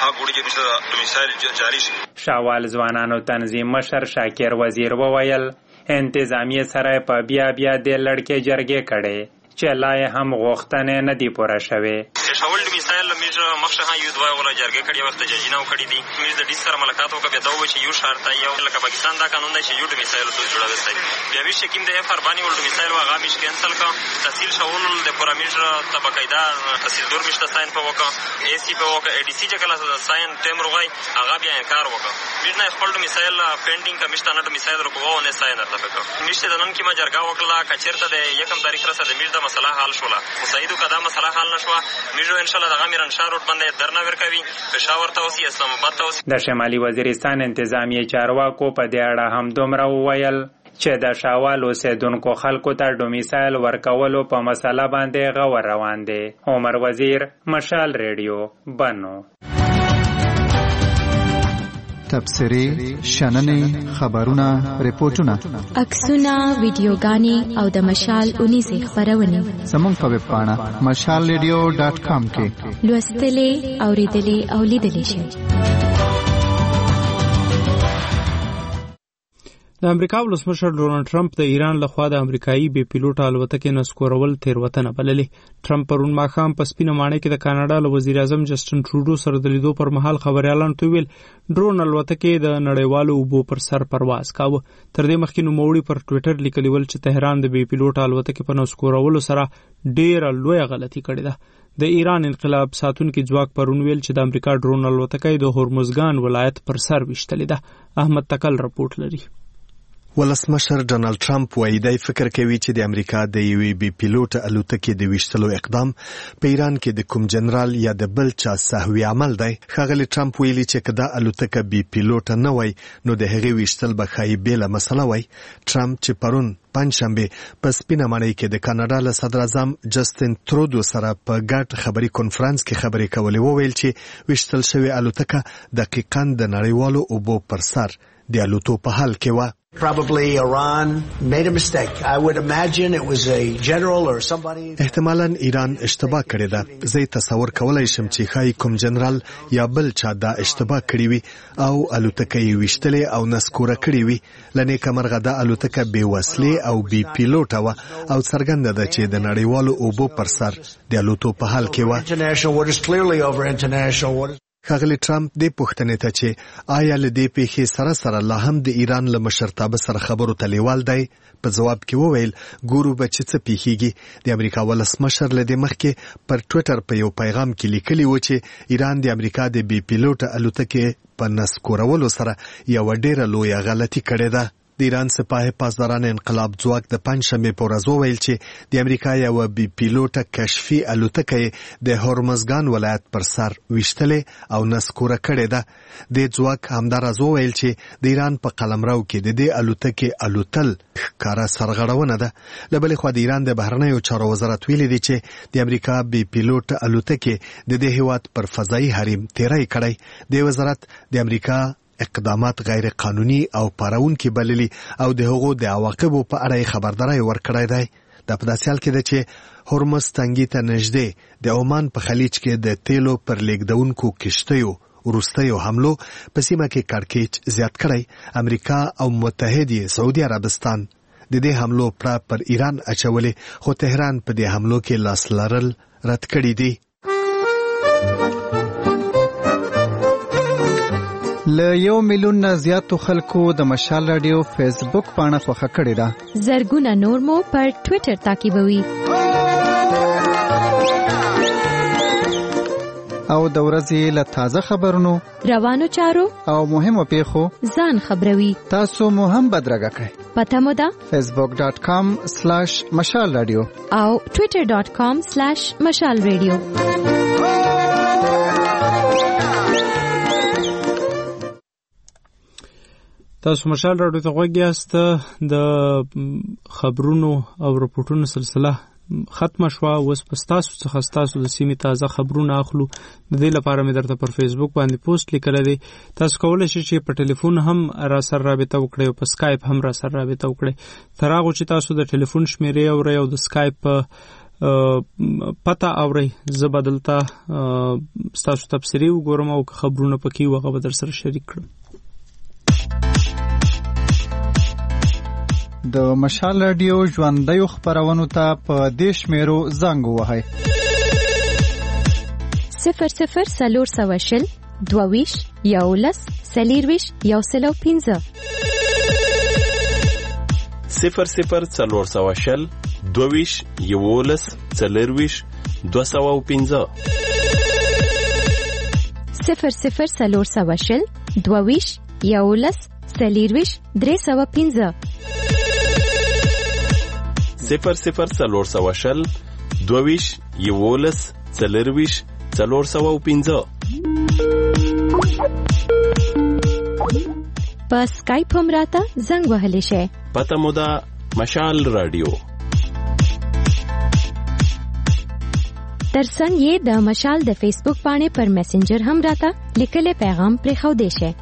هغه ګوډي چې مثلا ډومیسایل جاری شي. شاوال ځوانانو تنظیم مشر شاکر وزیر وویل انتظامیه سره په بیا بیا د لړکې جرګې کړي چې لا هم غوښتنې نه دي پوره شوې. شاول ډومیسایل میج مخشه ها یو دوه ولا جرګه کړي وخت ججینه وکړي دي میز د ډیس سره ملاقات وکړي دا و چې یو شرط یو لکه پاکستان دا قانون دی چې یو ډومیسایل ته جوړاوي سي بیا وی شکیم د اف اربانی ول ډومیسایل واغه میش کینسل کا تحصیل شاول د پرمیج طبقیدا تحصیل دور میشته ساين په وکا ای سی په وکا ای ډی سی چې کله ساين ټیم روغای هغه بیا انکار وکا میز نه خپل ډومیسایل پینډینګ کمیشن نه ډومیسایل رکوو نه ساين درته وکا میش د نن کی ما جرګه وکړه کچرته د یکم تاریخ سره د میز د مسله حل شوله مساعدو کدا مسله حل نشوه میجو ان شاء الله دغه میرن شاروټ باندې درنه ورکوي پېښور ته اوسې اسلام آباد ته اوسې. د شمالي وزیرستان انتظامیه چارواکو په دې اړه هم دومره وویل چې د شاوال اوسېدونکو خلکو ته ډومیسایل ورکولو په مسله باندې غور روان دی. عمر وزیر، مشال ریډیو، بنو. تبصرې، شننې، خبرونه، ریپورتونه، عکسونه، ویډیوګانې او د مشال اونیزې خپرونې زموږ په ویب پاڼه مشال ریډیو ډاټ کام کې لوستلې، اورېدلې او لیدلې شئ. د امریکا ولسمشر ډونالد ټرمپ د ایران لخوا د امریکایي بې پیلوټه الوتکې نسکورول تېروتنه بللې. ټرمپ پرون ماښام په سپینه ماڼۍ کې د کاناډا له وزیر اعظم جسټن ټروډو سره د لیدو پر مهال خبریالانو ته ویل ډرون الوتکې د نړیوالو اوبو پر سر پرواز کاوه. تر دې مخکې نوموړي پر ټویټر لیکلي ول چې تهران د بې پیلوټه الوتکې په نسکورولو سره ډېره لویه غلطي کړې ده. د ایران انقلاب ساتونکي ځواک پرون ویل چې د امریکا ډرون الوتکې د هرمزګان ولایت پر سر وشتلې ده. احمد تکل رپورټ لري. ولسمشر ډونالد ټرمپ وایي دی فکر کوي چې د امریکا د یوې بې پیلوټه الوتکې د ویشتلو اقدام په ایران کې د کوم جنرال یا د بل چا سهوي عمل دی. ښاغلي ټرمپ ویلي چې که دا الوتکه بې پیلوټه نه وای نو د هغې ویشتل به ښایي بېله مسله وای. ټرمپ چې پرون پنجشنبه په سپینه ماڼۍ کې د کاناډا له صدراعظم جسټن ترودو سره په ګډ خبري کنفرانس کې خبرې کولې وویل چې ویشتل شوې الوتکه دقیقاً د نړیوالو اوبو پر سر د الوتو په حال کې وه. Probably Iran made a mistake. I would imagine it was a general or somebody. احتمالاً ایران اشتباه کړې ده. زه تصور کولای شم چې ښایي کوم جنرال یا بل چا دا اشتباه کړې وي او الوتکه یې ویشتلې او نسکوره کړې وي. له نیکه مرغه دا الوتکه بې وسلې او بې پیلوټه وه او څرګنده ده چې د نړیوالو اوبو پر سر د الوتو په حال کې وه. International waters, clearly over international waters. ښاغلي ټرمپ دې پوښتنې ته چې آیا له دې پیښې سره سره لا هم د ایران له مشرتابه سره خبرو ته لیوال دی په جواب کې وویل ګورو به چې څه پیښیږي. د امریکا ولسمشر له دې مخکې پر ټویټر په یو پیغام کې لیکلي و چې ایران د امریکا د بې پیلوټه الوتکې په نسکورولو سره یوه ډېره لویه غلطي کړې ده. د ایران سپاه پاسداران انقلاب ځواک د پنجشنبه په ورځ وویل چې د امریکا یوه بې پیلوټه کشفي الوتکه د هرمزګان ولایت پر سر ویشتلې او نسکوره کړې ده. د ځواک همداراز وویل چې د ایران په قلمرو کې د دې الوتکې الوتل ښکاره سرغړونه ده. له بلې خوا د ایران د بهرنیو چارو وزارت ویلي دی چې د امریکا بې پیلوټه الوتکې د دې هیواد پر فضایي حریم تیری کړی. د وزارت د امریکا اقدامات غیر قانوني او پارونکي بللي او د هغو د عواقبو په اړه خبرداری ورکړی دی. دا په داسې حال کې ده چې هرمز تنګي ته نږدې د عمان په خلیج کې د تیلو پر لیږدونکو کشتیو وروستیو حملو په سیمه کې کړکېچ زیات کړی. امریکا او متحده سعودي عربستان د دې حملو پړه پر ایران اچولې خو تهران په دې حملو کې لاس لرل رد کړي دي. له یو میلیون نه زیاتو خلکو د مشال رادیو فیسبوک پاڼه خوښه کړې ده. زرګونه نور مو پر ټویټر تعقیبوي او د ورځې له تازه خبرونو، روانو چارو او مهمو پیښو ځان خبروي. تاسو مو هم بدرګه کړئ. پته مو ده فیسبوک ډاټ کام سلاش مشال رادیو او ټویټر ډاټ کام سلاش مشال رادیو. تاسو مشال راډیو ته غوږ یاست. د خبرونو او رپورټونو سلسله ختمه شوه. اوس په ستاسو څخه ستاسو د سیمې تازه خبرونه اخلو. د دې لپاره مې درته پر فیسبوک باندې پوسټ لیکلی دی. تاسو کولی شئ چې په ټلیفون هم را سره رابطه وکړئ او په سکایپ هم را سره رابطه وکړئ. تر هغو چې تاسو د ټلیفون شمیرې اورئ او د سکایپ په پته اوري زه بدلته ستاسو تفسیری وګورم او خبرونه پکې وغه به در سره شریک کړم. د مشال رادیو ژوندۍ خبرونو ته په دې شمیرو زنګ ووهئ: صفر صفر څلور سوه شل دوه ویشت یولس څلېرویشت یو سل او پنځه صفر صفر څلور سوه شل دوه ویشت یولس څلېرویشت دوه سوه او پنځه صفر صفر څلور سوه شل دوه ویشت یولس څلېرویشت درې سوه پنځه صفر صفر څلور سوه شل دوه ویشت یولس څلېرویشت څلور سوه او پنځه په سکایپ هم راته زنګ وهلی شئ. پته مو ده مشال رادیو. ترڅنګ یې د مشال د فیسبوک پاڼې پر میسنجر هم راته لیکلی پیغام پرېښودی شئ.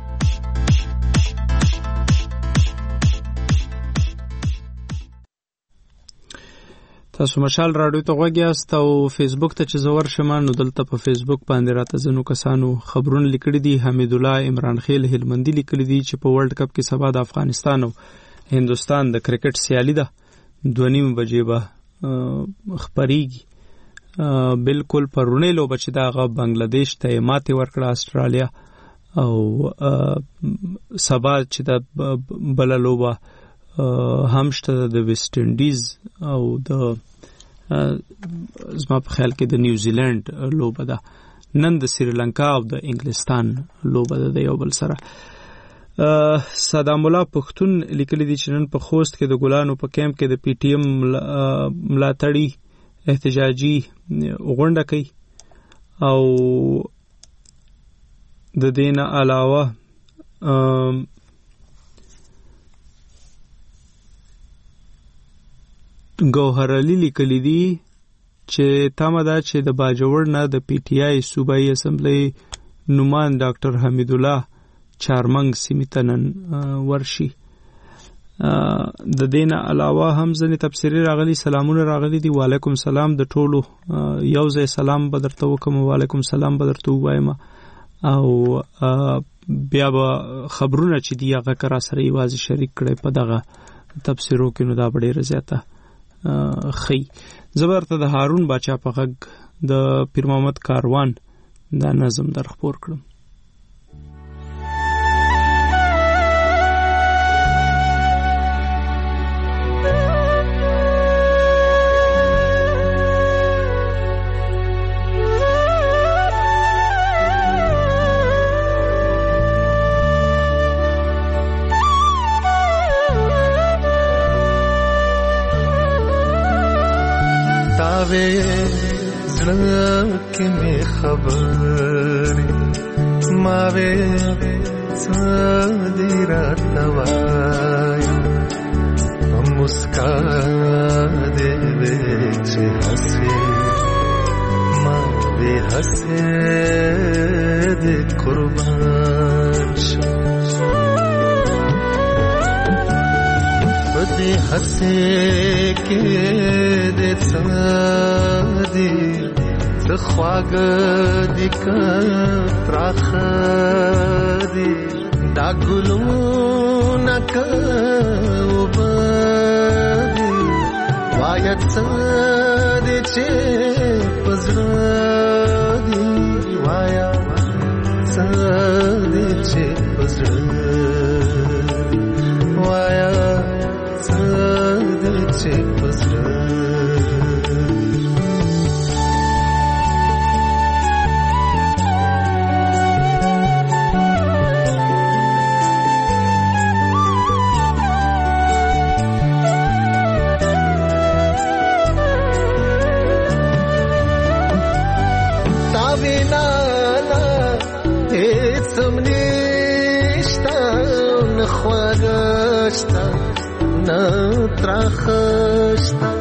تاسو مشال رادیو ته غوږ یاست او فیسبوک ته چې زه ورشم نو دلته په فیسبوک باندې راته ځینو کسانو خبرونه لیکلي دي. حمید الله عمران خیل هلمندي لیکلي دي چې په ورلد کپ کې سبا د افغانستان او هندوستان د کرکټ سیالي ده، دوه نیم بجې به خپریږي. بالکل پرونی لوبه چې دا هغه بنگلادیش ته یې ماتې ورکړه استرالیا، او سبا چې دا بله لوبه هم شته د ویسټ انډیز او د زما په خیال کې د نیوزیلند لوبه ده. نن د سریلانکا او د انګلستان لوبه ده د یو بل سره. صدام الله پښتون لیکلی دی چې نن په خوست کې د ګلانو په کیمپ کې د پی ټی ایم ملاتړي احتجاجي غونډه کوي، او د دې نه علاوه ګوهر علي لیکلی دی چې تمه ده چې د باجوړ نه د پی ټی آی صوبایي اسمبلی نومان ډاکټر حمید الله چارمنګ سیمې ته نن ورشي. د دې نه علاوه هم ځینې تبصرې راغلي، سلامونه راغلي دي. وعلیکم سلام، د ټولو یو ځای سلام به درته وکړم، وعلیکم سلام به درته ووایم، او بیا به خبرونه چې دي هغه که را سره یوازې شریک کړئ په دغه تبصرو کې، نو دا به ډېره زیاته خی. زه به درته د هارون باچا په غږ د پیر محمد کاروان دا نظم در خپور کړم. زړه می خبرې ماوې څادې راته وایي، په مسکا دې وې چې هسې ما دې هسې دې قربان شم، په دې هسې کې دې څادې د خواږه دې که تراخه دې دا ګلونه که اوبه دې وایه څه دې چې په زړه دې وایه څه دې چې په زړه وایه څه دې چې په زړه. تراخشتا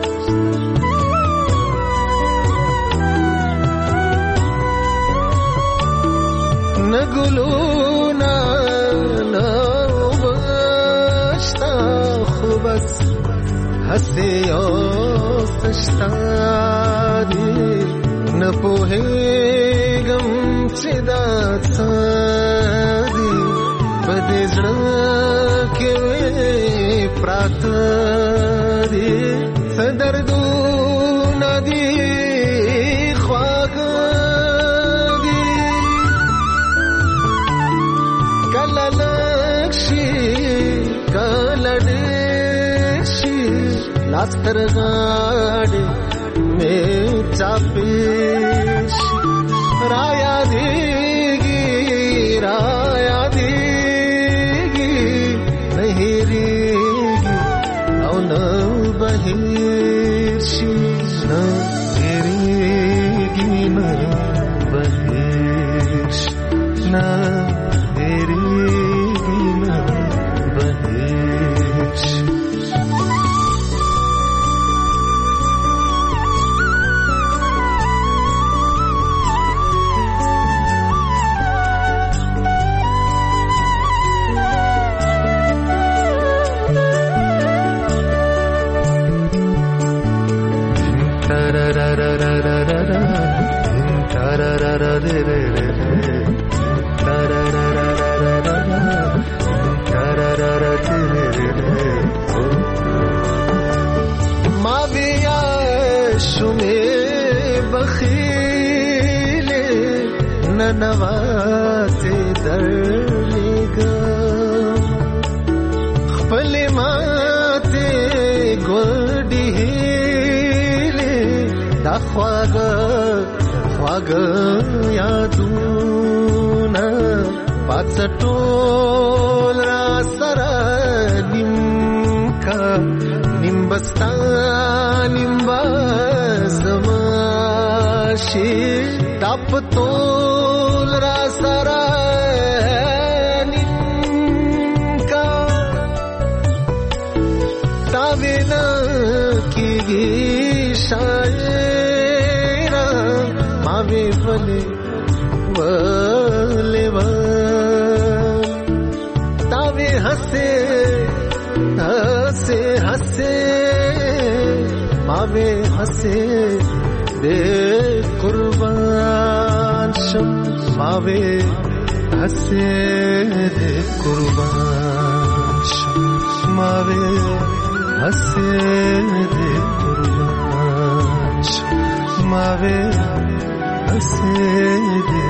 نگلونا نوبشتا خو بس هسې اوس شته دي نه پوهېږم چې دا څه دي په دې زړه کې پراته دي څه دردونه دي خواږه دي کله لږ شي کله ډېر شي لاس تر غاړې مې چاپېش را یادېږي را یادېږي نه هېرېږي او نه به هېر شي نه هېرېږي نه به هېر شي نه هېرېږي نه به هېر شي ما بیا شومې بخیلې ننواتې درلېږم خپلې ماتې ګوډې هیلې دا خواږه خواږه یادونه پاڅ ټول را سره نیم کا نیم بستا نیم بزما شي دا په ټول را سره نیم کا تا وینا کېږي شاعر ما وی ولې ولې تا وی هسه هسه هسه ما وی هسه دې قربان شم ما وی هسه دې قربان شم ما وی هسه دې قربان شم ما وی هسه دې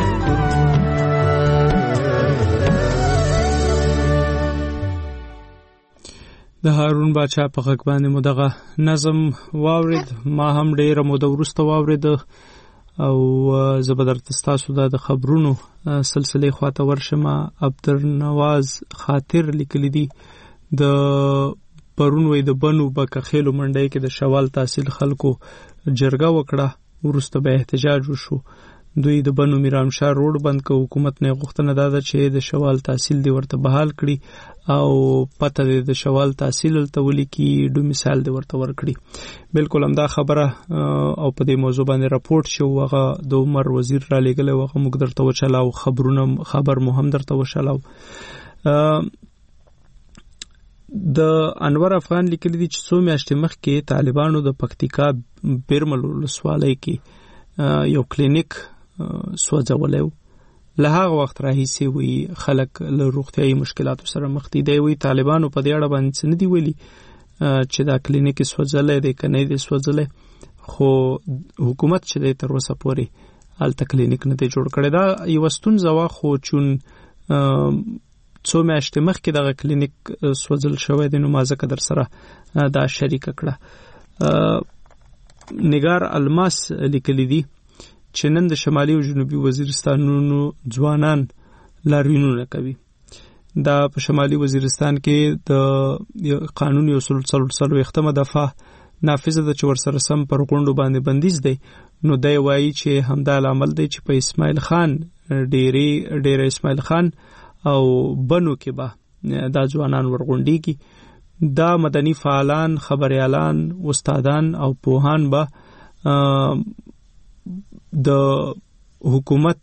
د هارون باچا په غږ باندې مو دغه نظم واورید ما هم ډېره موده وروسته واورید او زه به درته ستاسو دا د خبرونو سلسلې خواته ورشم عبدالنواز خاطر لیکلی دي د پرون وی د بنو بکخېلو منډۍ کې د شوال تحصیل خلکو جرګه وکړه وروسته به احتجاج وشو دوی د بنو میرامشاه روډ بند کو حکومت نه غوښتنه داده چې د شوال تحصیل دی ورته بحال کړي او پته د شوال تحصیل ته ولیکي دو مثال دی ورته ورکړي بالکل همدا خبره او په دې موضوع باندې راپورټ شو هغه د عمر وزیر را لګل او هغه موږ درته وچلاو خبرونه خبر مهم درته وشلاو د انور افغان لیکلی دي چې څو میاشتې مخکې طالبانو د پکتیکا بیرمل ولسوالۍ کې یو کلینیک سوځولی و له هغه وخت راهیسې وی خلک له روغتیایي مشکلاتو سره مخ دي دی وی طالبانو په دې اړه باندې څه نه دي ویلي چې دا کلینیک سوځلی دی که نه دی سوځلی خو حکومت چې دی تر اوسه پورې هلته کلینیک نه دی جوړ کړی دا یوه ستونزه وه خو چون څو میاشتې مخکې دغه کلینیک سوځل شوی دی نو ما ځکه در سره دا شریکه کړه نگار الماس لیکلی دي چې نن د شمالي او جنوبي وزیرستانونو ځوانان لاریونونه کوي دا په شمالي وزیرستان کې د قانون یو سل څلوېښتمه دفعه نافذه ده چې ورسره سم پر غونډو باندې بندیز دی نو دی وایي چې همدا لامل دی چې په اسماعیل خان ډېرې ډېره اسماعیل خان او بنو کې به دا ځوانان ورغونډېږي دا مدني فعالان خبريالان استادان او پوهان به د حکومت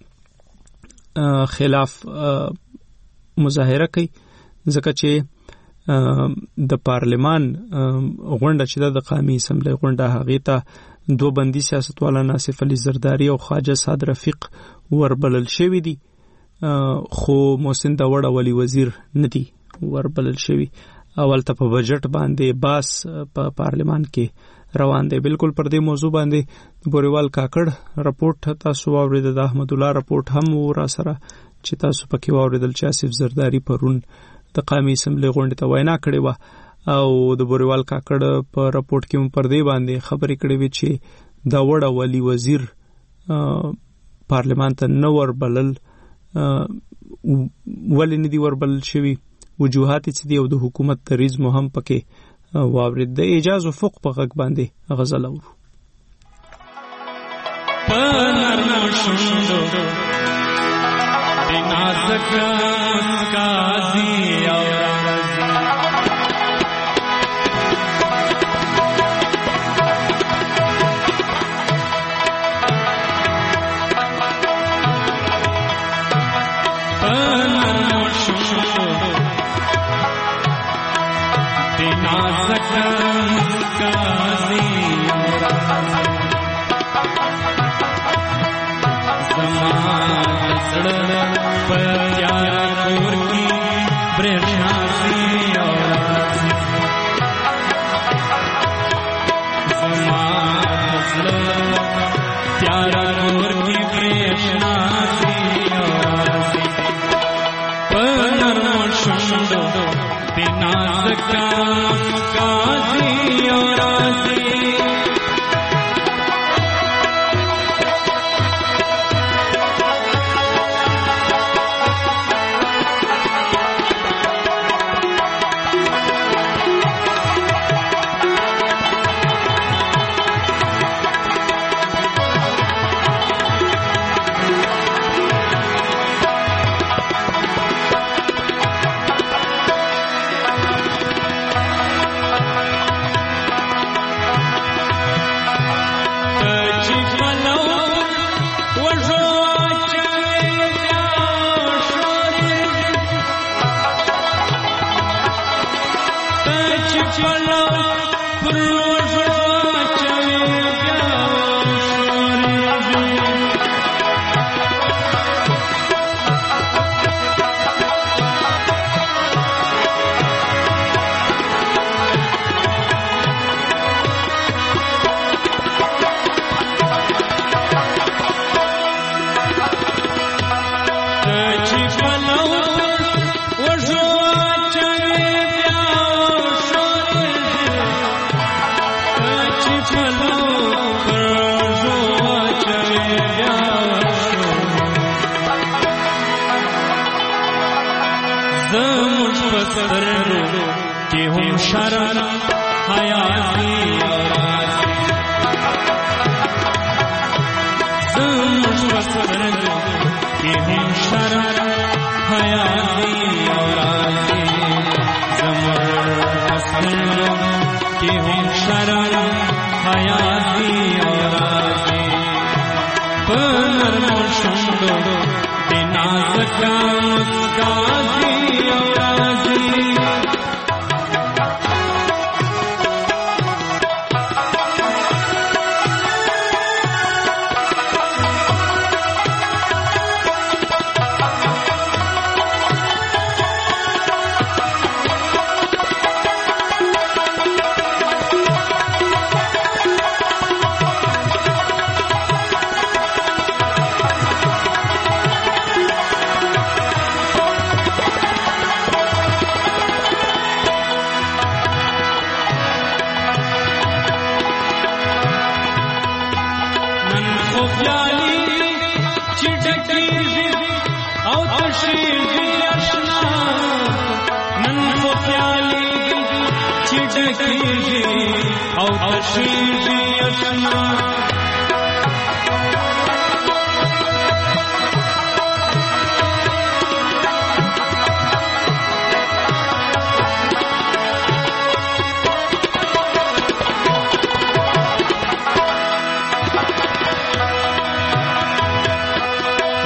خلاف مظاهره کوي ځکه چې د پارلمان غونډه چې د قومي اسمبلی غونډه هغه ته دوه بندي سیاستوالان آصف علي زرداری او خواجه سعد رفیق وربلل شوی دي خو محسن داوړ ولی وزیر ندي وربلل شوی. اول ته په بجټ باندې باس په پارلمان کې روان دی. بالکل پر دې موضوع باندې بوریوال کاکړ رپورټ تاسو واورید، د احمد الله رپورټ هم ور سره چې تاسو پکې واوریدل چې آصف زرداری پرون د قومي اسمبلی غونډې ته وینا کړې وه او د بوریوال کاکړ په رپورټ کې هم پر دې باندې خبرې کړې وې چې داوړ ولی وزیر پارلمان ته نه وربلل. ولې نه دي وربلل شوي؟ وجوهات چې دي او د حکومت دریځ مو هم پکې واورید. د اعجاز افق په غږ باندې غزل اورو. په نرمو شونډو د نازک مسکا او رازي په نرمو شونډو د نازک مسکا او رازي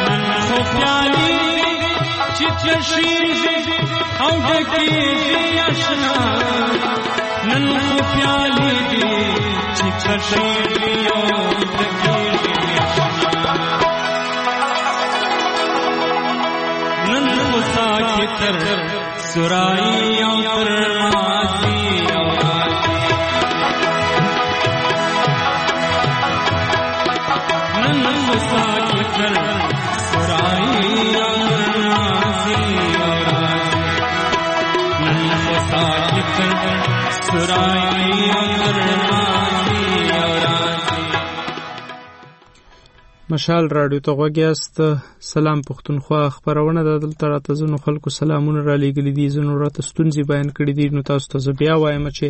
او ډکیږي آشنا نن خو پیالې دي چې کښېږي او تکېږي آشنا نن خو ساکي تر سرایي او تر مازي او رازي نن خو ساکي تر سرایي او تر مازي او رازي نن خو ساکي تر سرایي او تر مازي او رازي مشال رادیو ته غوږیاست. سلام پښتونخوا خبرونه د دلته راته زنو خلکو سلامونه را لېږلي دي، زنو راته ستونزې بیان کړي دي. نو تاسو ته زه بیا وایم چې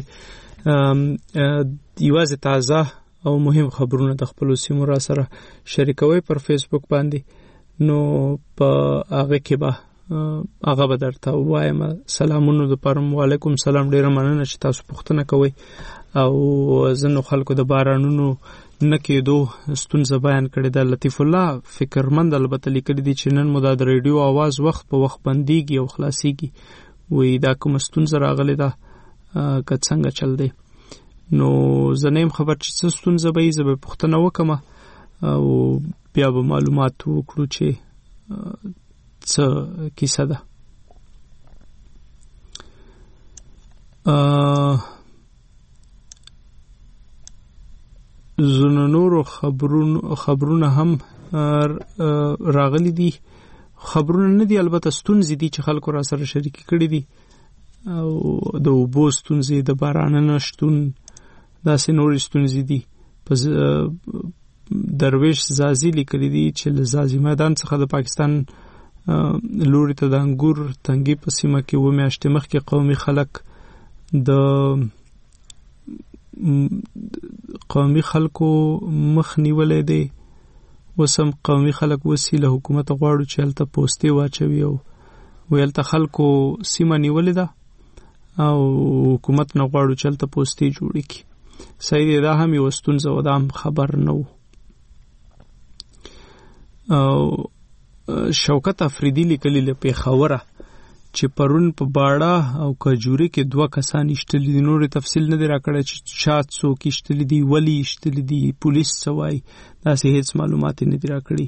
یوازې تازه او مهم خبرونه د خپلو سیمو را سره شریکوئ پر فیسبوک باندې، نو په هغه کې به هغه به درته وایم. سلامونو دپاره وعلیکم سلام، ډېره مننه چې تاسو پوښتنه کوئ. او ځینو خلکو د بارانونو نه کېدو ستونزه بیان کړې ده. لطیف الله فکرمند البته لیکلي دي چې نن مو دا د ریډیو آواز وخت په وخت بندېږي او خلاصېږي، وایي دا کومه ستونزه راغلې ده که څنګه چل دی. نو زه نه یم خبر چې څه ستونزه به وي، زه به پوښتنه وکړم او بیا به معلومات وکړو چې څه کیسه ده. زنو نورو خبرونه خبرونه هم راغلي دي. خبرونه نه دي، البته ستونزې دي چې خلکو را سره شریک کړي دي، او د اوبو ستونزې، د باران نه شتون، داسې نورې ستونزې دي. په درویش زازي لیکلي دي چې له زازي میدان څخه د پاکستان لوري ته د انګور تنګي په سیمه کې اوه میاشتې مخکې قومي خلک د قومي خلکو مخ نیولې دی. اوس هم قومي خلک وسي له حکومت غواړو چې هلته پوستې واچوي او ویلته خلکو سیمه نیولې ده او حکومت نه غواړو چې هلته پوستې جوړې کړي. صحیح دی، دا هم یوه ستونزه وه، دا هم خبر نه و. او شوکت افریدي لیکلي له پېښوره چې پرون په باړه او کجوري کې دوه کسان ایشتلي دي. نور تفصیل نه دی راکړی چې چا څوک ایشتلي دي، ولې ایشتلي دي، پولیس څه وایي، داسې هیڅ معلومات یې نه دي راکړي.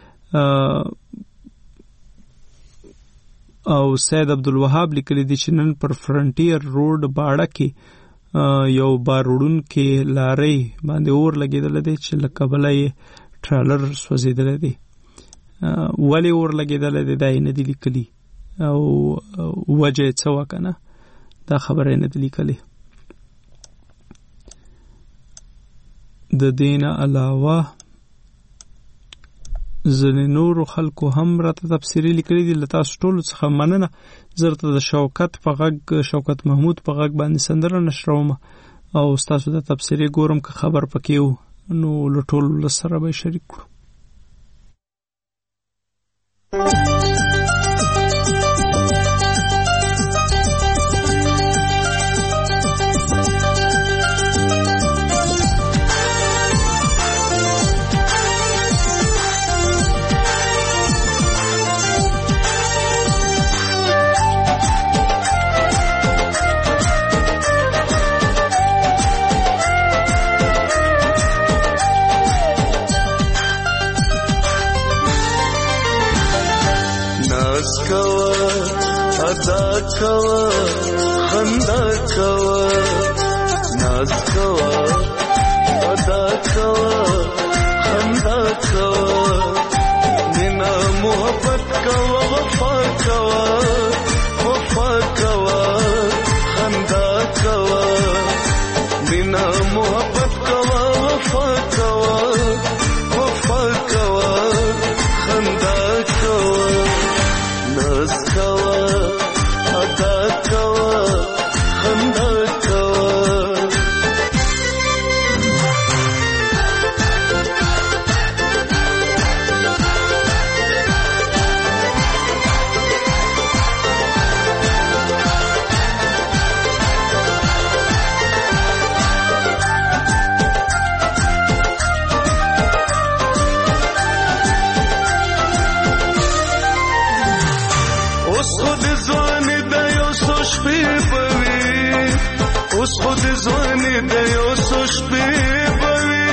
او سید عبدالوهاب لیکلي دي چې نن پر فرنټیر روډ باړه کې یو بار وړونکې لارۍ باندې اور لګېدلی دی چې له کبله یې ټرالر سوځېدلی دی. ولې اور لګېدلی دی دا یې نه دي لیکلي او وجه څه وه که نه، دا خبره یې نه ده لیکلې. د دې نه علاوه ځینې نورو خلکو هم راته تبصرې لیکلي دي. له تاسو ټولو څخه مننه. زه درته د شوکت په غږ شوکت محمود په غږ باندې سندره نشروم او ستاسو د تبصرې ګورم که خبر پکې و نو له ټولو له سره به یې شریک کړو. خندا کوا ناز کوا ادا کوا خندا کوا مینا محبت کوا وفا کوا وفا کوا خندا کوا مینا محبت کوا وفا کوا وفا کوا خندا کوا ناز کوا ادا کوا خندا کوا اوس خود ځواني د یو څو شپې بوي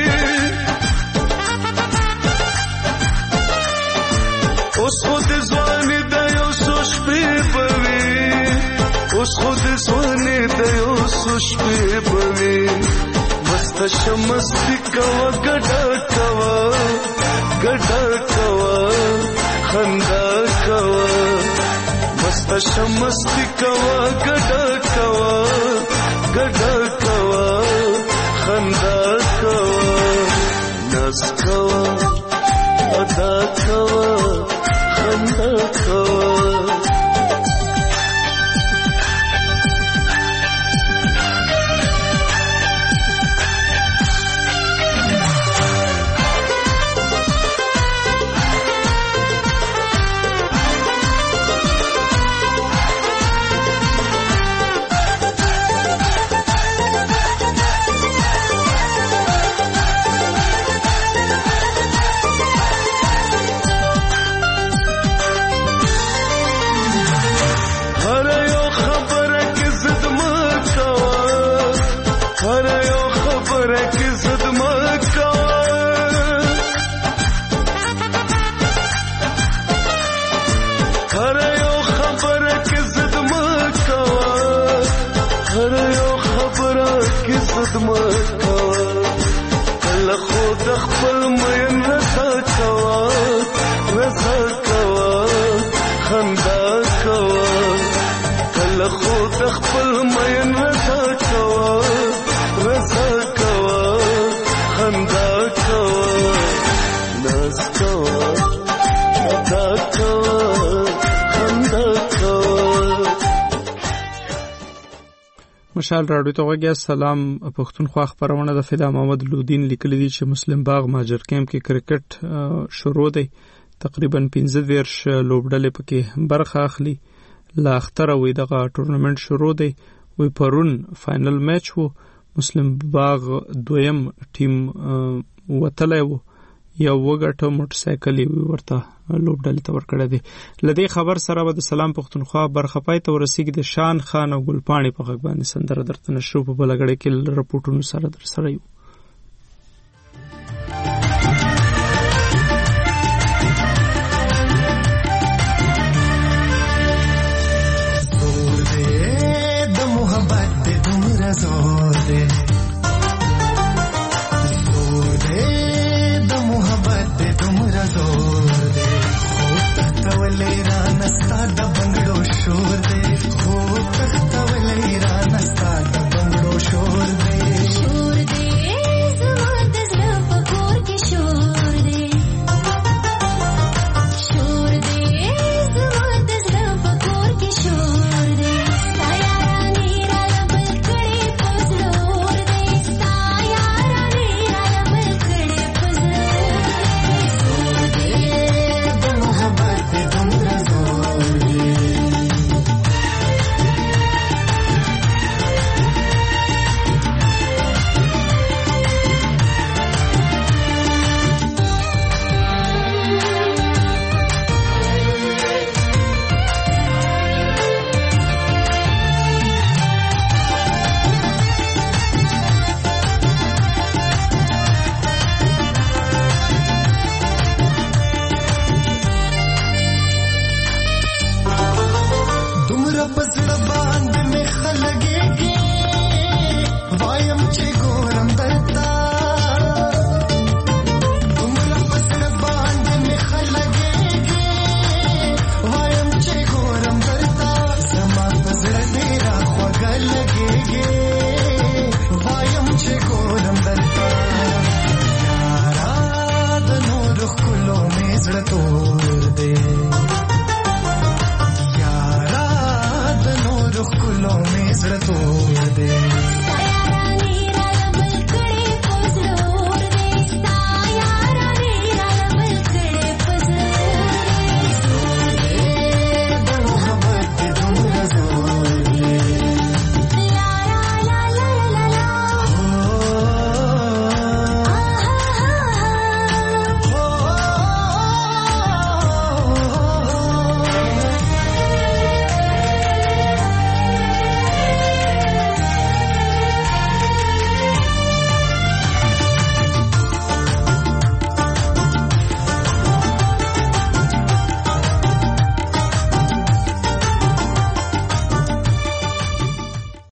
اوس خود ځواني د یو څو شپې بوي اوس خود ځواني د یو څو شپې بوي مست شمستی کوا ګډا کوا ګډا کوا خندا کوا مست شمستی کوا ګډا کوا ګډا کوا خندا کوا ناز کوا ادا کوا خندا کوا مشال راډیو ته وګیا سلام پښتونخوا خبرونه د فدا محمد لودین لیکلی دی چې مسلم باغ ماجر کیمپ کې کرکټ شروع دی تقریبا پنځه دیرش لوبډلې پکې برخه اخلي لا اختر وي دغه ټورنمنت شروع دی وی پرون فائنل میچ وو مسلم باغ دویم ټیم وتلی وو یو وګټه موټر سایکل ورته لوبډلې ته ورکړه دي لدې خبر سره به د سلام پښتونخوا برخه پای ته ورسیږي د شان خان او ګلپاڼي په غږ باندې سندره درته نشو په بلګړې کې رپورټونو سره در سره یو زور دې د محبت د دومره زور دې زور دې د محبت د دومره زور دې تختولې را نستا د بنگړو شور دې خو تختولې را نستا د بنگړو شور دې شور دې زما د زړه په کور کې شور دې شور دې زما د زړه په کور کې شور دې ستا یارانې را لبل کړې په زړور دې ستا یارانې را لبل کړې په زړور دې د محبت د دومره زور دې دومره په زړه باندې مې خلګېږي وایم چې ګورم درته دومره په زړه باندې مې خلګېږي وایم چې ګورم درته زما په زړه ډېره خوږه لګېږي